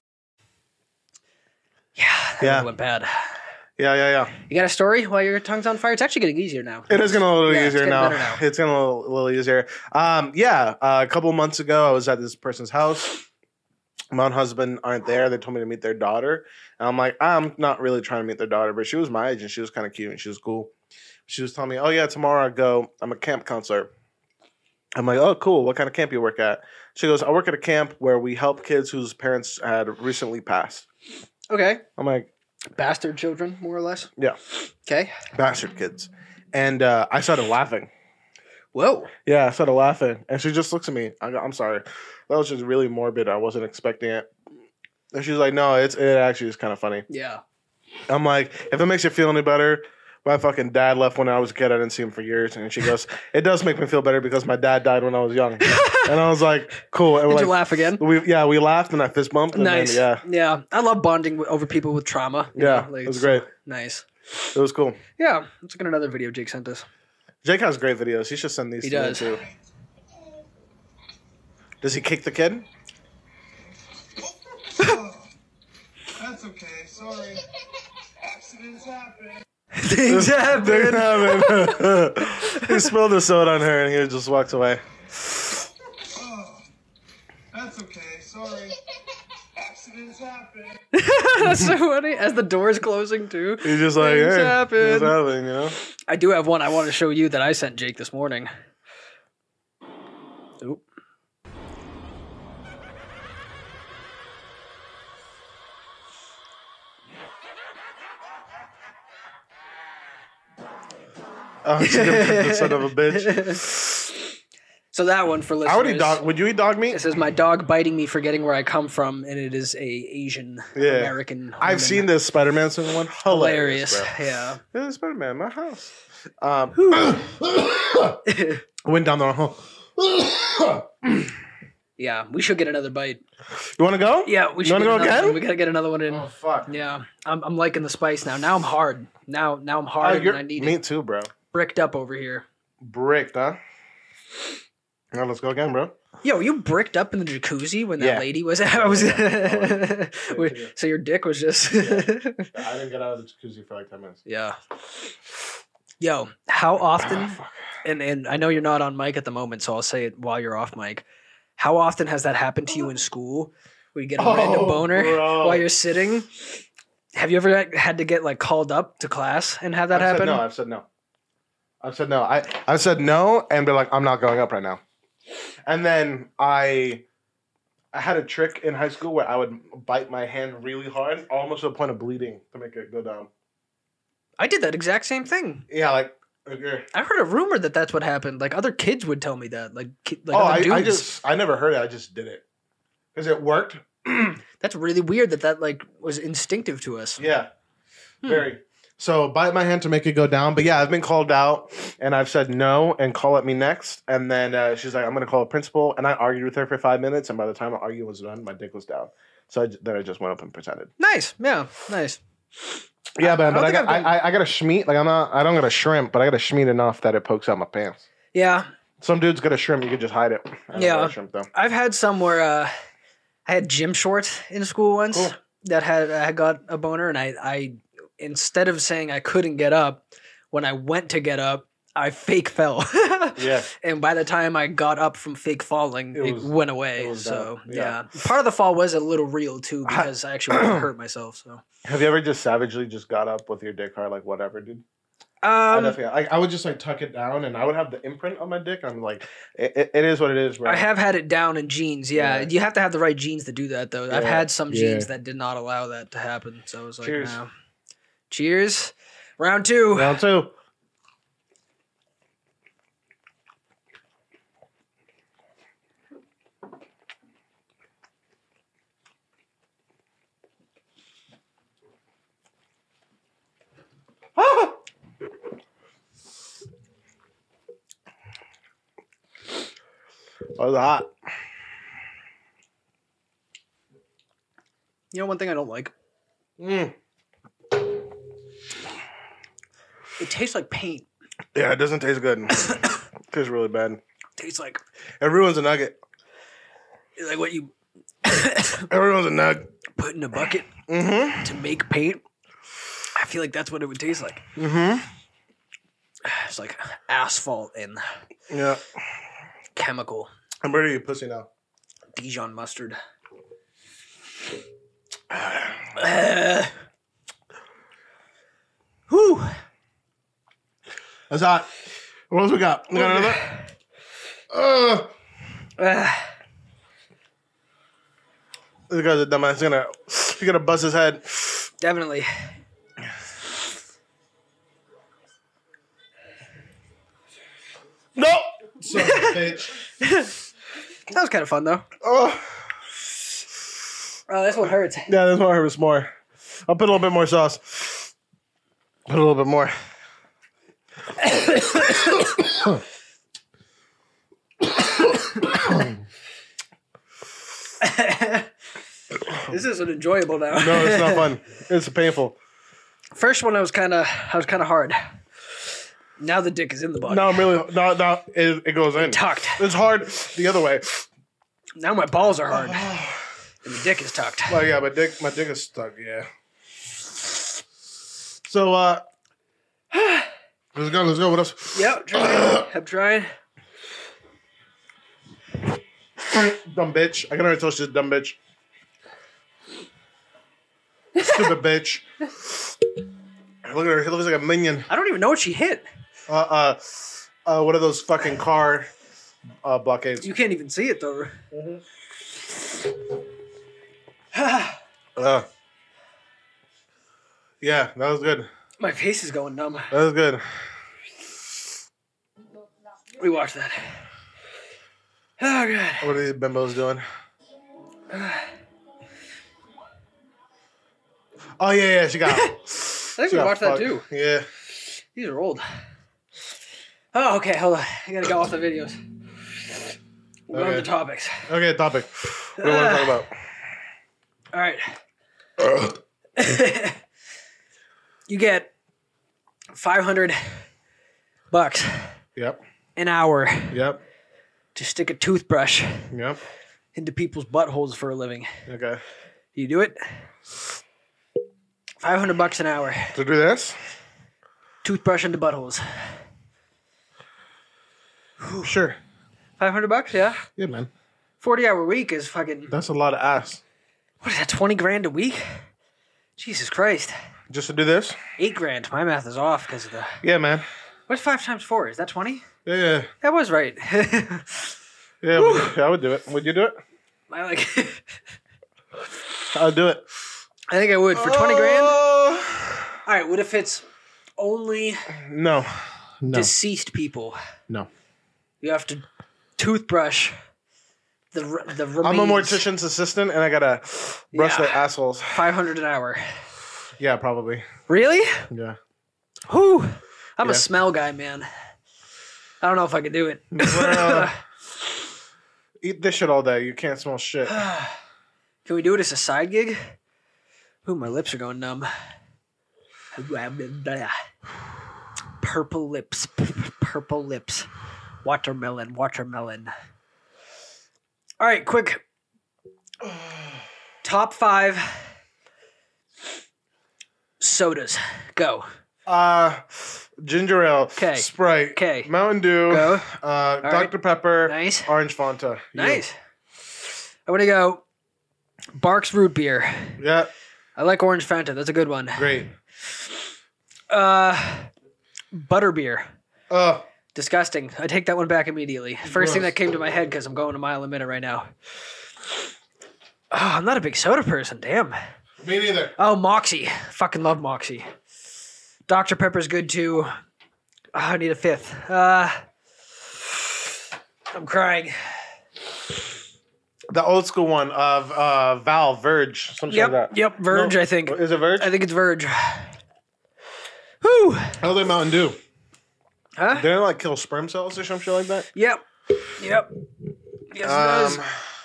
yeah, that Yeah. really went bad. Yeah. Yeah. Yeah. You got a story while your tongue's on fire? It's actually getting easier now. It is getting a little Yeah, it's easier getting now. better now. It's getting a little, little easier. Um, yeah, uh, a couple months ago, I was at this person's house. My own husband aren't there. They told me to meet their daughter. And I'm like, I'm not really trying to meet their daughter, but she was my age and she was kind of cute and she was cool. She was telling me, oh, yeah, tomorrow I go. I'm a camp counselor. I'm like, oh, cool. What kind of camp you work at? She goes, I work at a camp where we help kids whose parents had recently passed. Okay. I'm like, Bastard children, more or less. yeah, Okay. bastard kids. And uh, I started laughing. Whoa. Yeah, I started laughing, and she just looks at me. I go, I'm sorry, that was just really morbid. I wasn't expecting it. And she's like, no, it's it actually is kind of funny. Yeah. I'm like, if it makes you feel any better, my fucking dad left when I was a kid. I didn't see him for years. And she goes, it does make me feel better because my dad died when I was young. And I was like, cool. And Did we're you like, laugh again? we yeah, we laughed and I fist bumped. And Nice. Then, yeah, Yeah. I love bonding with, over people with trauma. you yeah, know, like, it was it's great. Nice. It was cool. Yeah. Let's look at another video Jake sent us. Jake has great videos. He should send these He to me does. too. Does he kick the kid? That's okay, sorry. Accidents happen. Things happen. Things happen. He spilled the soda on her and he just walked away. Oh, that's okay, sorry. Accidents happen. That's so funny. As the door's closing too. He's just like, Things hey, happen. what's happening, you know? I do have one I want to show you that I sent Jake this morning. Oop. Oh, he's gonna pick the son of a bitch. So that one for listeners. I would eat dog. Would you eat dog meat? It says my dog biting me, forgetting where I come from, and it is a Asian Yeah. American. I've woman. seen this Spider-Man second one. Hilarious. Hilarious. Bro. Yeah. Yeah, Spider-Man in my house. Um, went down the wrong hole. Yeah. We should get another bite. You want to go? Yeah. We You should. want to get go another again? one. We gotta get another one in. Oh fuck. Yeah. I'm, I'm liking the spice now. Now I'm hard. Now now I'm Oh, harder you're, than I need me it. too, bro. Bricked up over here. Bricked, huh? Now let's go again, bro. Yo, you bricked up in the jacuzzi when that Yeah. lady was. I was. Yeah. Wait, so your dick was just. I didn't get out of the jacuzzi for like ten minutes. Yeah. Yo, how often? And and I know you're not on mic at the moment, so I'll say it while you're off mic. How often has that happened to you in school, where you get a Oh, random boner bro. while you're sitting? Have you ever had to get like called up to class and have that I've happen? Said no, I've said no. I've said no. I I've said no, and be like, I'm not going up right now. And then I I had a trick in high school where I would bite my hand really hard, almost to the point of bleeding to make it go down. I did that exact same thing. Yeah, like okay. I heard a rumor that that's what happened. Like other kids would tell me that. Like, ki- like oh, other I, dudes. I just I never heard it. I just did it because it worked. That's really weird that that like was instinctive to us. Yeah, Hmm. very. So bite my hand to make it go down. But yeah, I've been called out, and I've said no, and call at me next. And then uh, she's like, "I'm going to call a principal," and I argued with her for five minutes. And by the time the argument was done, my dick was down. So I, then I just went up and pretended. Nice, yeah, nice. Yeah, man. I But don't I, think got I've done- I, I, I got a schmeat. Like I'm not. I don't got a shrimp, but I got a schmeat enough that it pokes out my pants. Yeah, Some dudes got a shrimp. You could just hide it. I don't Yeah. got a shrimp though. I've had some where uh, I had gym shorts in school once Cool. that had I got a boner, and I, I instead of saying I couldn't get up, when I went to get up, I fake fell. Yeah. And by the time I got up from fake falling, It it, was- went away. it was So down. yeah. Yeah. part of the fall was a little real too because I actually wanted to hurt myself. So Have you ever just savagely just got up with your dick hard, like whatever, dude? I um, definitely. Like I would just like tuck it down, and I would have the imprint on my dick. I'm like, it, it, it is what it is, bro. I have had it down in jeans. Yeah. Yeah. you have to have the right jeans to do that though. I've Yeah. had some Yeah. jeans that did not allow that to happen. So it was like, Cheers. no. Cheers. Round two. Round two. Ah! That was hot. You know one thing I don't like? Mm. It tastes like paint. Yeah, it doesn't taste good. It tastes really bad. It tastes like It ruins a nugget. like what you It ruins a nugget. put in a bucket Mm-hmm. to make paint. I feel like that's what it would taste like. Mm-hmm. It's like asphalt and Yeah. chemical I'm ready to pussy now. Dijon mustard. Uh, whew. That's hot. What else we got? We got another? Uh, Uh, this guy's a dumbass. He's gonna, he's gonna bust his head. definitely. No! Son of a bitch. That was kind of fun though. Oh. Oh, this one hurts. Yeah, this one hurts more. I'll put a little bit more sauce. Put a little bit more. This isn't enjoyable now. No, it's not fun. It's painful. First one, I was kind of, I was kind of hard. Now the dick is in the body. No, I'm really. No, no, it, it goes in. Tucked. It's hard the other way. Now my balls are hard, and the dick is tucked. Oh yeah, my dick, my dick is stuck. Yeah. So, uh, let's go. Let's go. What else? Yep, trying. I'm trying. Dumb bitch. I can already tell she's a dumb bitch. Stupid bitch. Look at her. He looks like a minion. I don't even know what she hit. Uh, uh, uh, what are those fucking car uh, blockades? You can't even see it though. Uh, yeah, that was good. My face is going numb. That was good. We watched that. Oh god. What are these bimbos doing? Oh yeah, yeah, she got. I think she we got watched that fucked. too. Yeah. These are old. Oh, okay, hold on. I gotta go off the videos. We'll go on Okay. to topics. Okay, topic. What do you want to talk about? All right. You get five hundred bucks Yep. an hour Yep. to stick a toothbrush Yep. into people's buttholes for a living. Okay. You do it? five hundred bucks an hour. To do this? Toothbrush into buttholes. Sure. five hundred bucks, yeah? Yeah, man. forty hour week is fucking, That's a lot of ass. what is that, twenty grand a week? Jesus Christ. Just to do this? Eight grand. My math is off because of the, Yeah, man. what's five times four? Is that twenty? Yeah, yeah. That was right. Yeah, would, yeah, I would do it. Would you do it? I like. I'll do it. I think I would for twenty grand. Uh, All right. What if it's only No. No. deceased people? No. You have to toothbrush the r- the remains. I'm a mortician's assistant, and I gotta brush Yeah. their assholes. Five hundred an hour. Yeah, probably. Really? Yeah. Whew. I'm Yeah. a smell guy, man. I don't know if I could do it. Well, eat this shit all day. You can't smell shit. Can we do it as a side gig? Ooh, my lips are going numb. Purple lips. Purple lips. Watermelon. Watermelon. All right, quick. Top five sodas. Go. Uh, ginger ale. 'Kay. Sprite. 'Kay. Mountain Dew. Go. Uh, right. Doctor Pepper. Nice. Orange Fanta. You. Nice. I'm going to go Barks Root Beer. Yeah. I like Orange Fanta. That's a good one. Great. Uh, Butterbeer. Uh, Disgusting. I take that one back immediately. First thing Gross. that came to my head because I'm going a mile a minute right now. Oh, I'm not a big soda person. Damn. me neither. Oh, Moxie. Fucking love Moxie. Doctor Pepper's good too. Oh, I need a fifth. Uh, I'm crying. The old school one of uh, Val, Verge, something Yep. like that. Yep. Verge, No, I think. Is it Verge? I think it's Verge. Whew. How they Mountain Dew? Huh? Didn't it like kill sperm cells or some shit like that? Yep. Yep. Yes, it does. Um,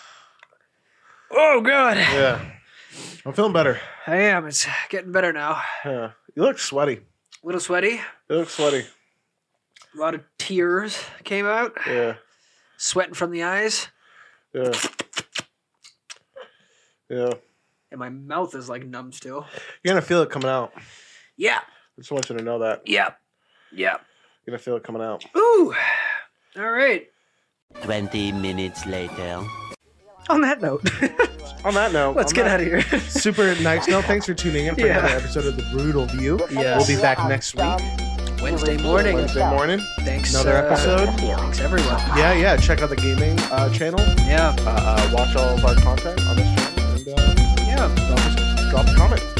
Oh, God. yeah. I'm feeling better. I am. It's getting better now. Yeah. You look sweaty. A little sweaty. You look sweaty. A lot of tears came out. Yeah. Sweating from the eyes. Yeah. Yeah. And my mouth is like numb still. You're gonna feel it coming out. Yeah. I just want you to know that. Yeah. Yeah. You're gonna feel it coming out. Ooh. All right. Twenty minutes later. On that note, On that note, let's on get that out of here. super nice note. Thanks for tuning in for Yeah. another episode of The Brutal View. Yes. We'll be back next week, Wednesday morning. Wednesday morning. Thanks. Another uh, episode. Thanks, everyone. Yeah, yeah. Check out the gaming uh, channel. Yeah. Uh, uh, watch all of our content on this channel, and uh, Yeah. drop, us, drop a comment.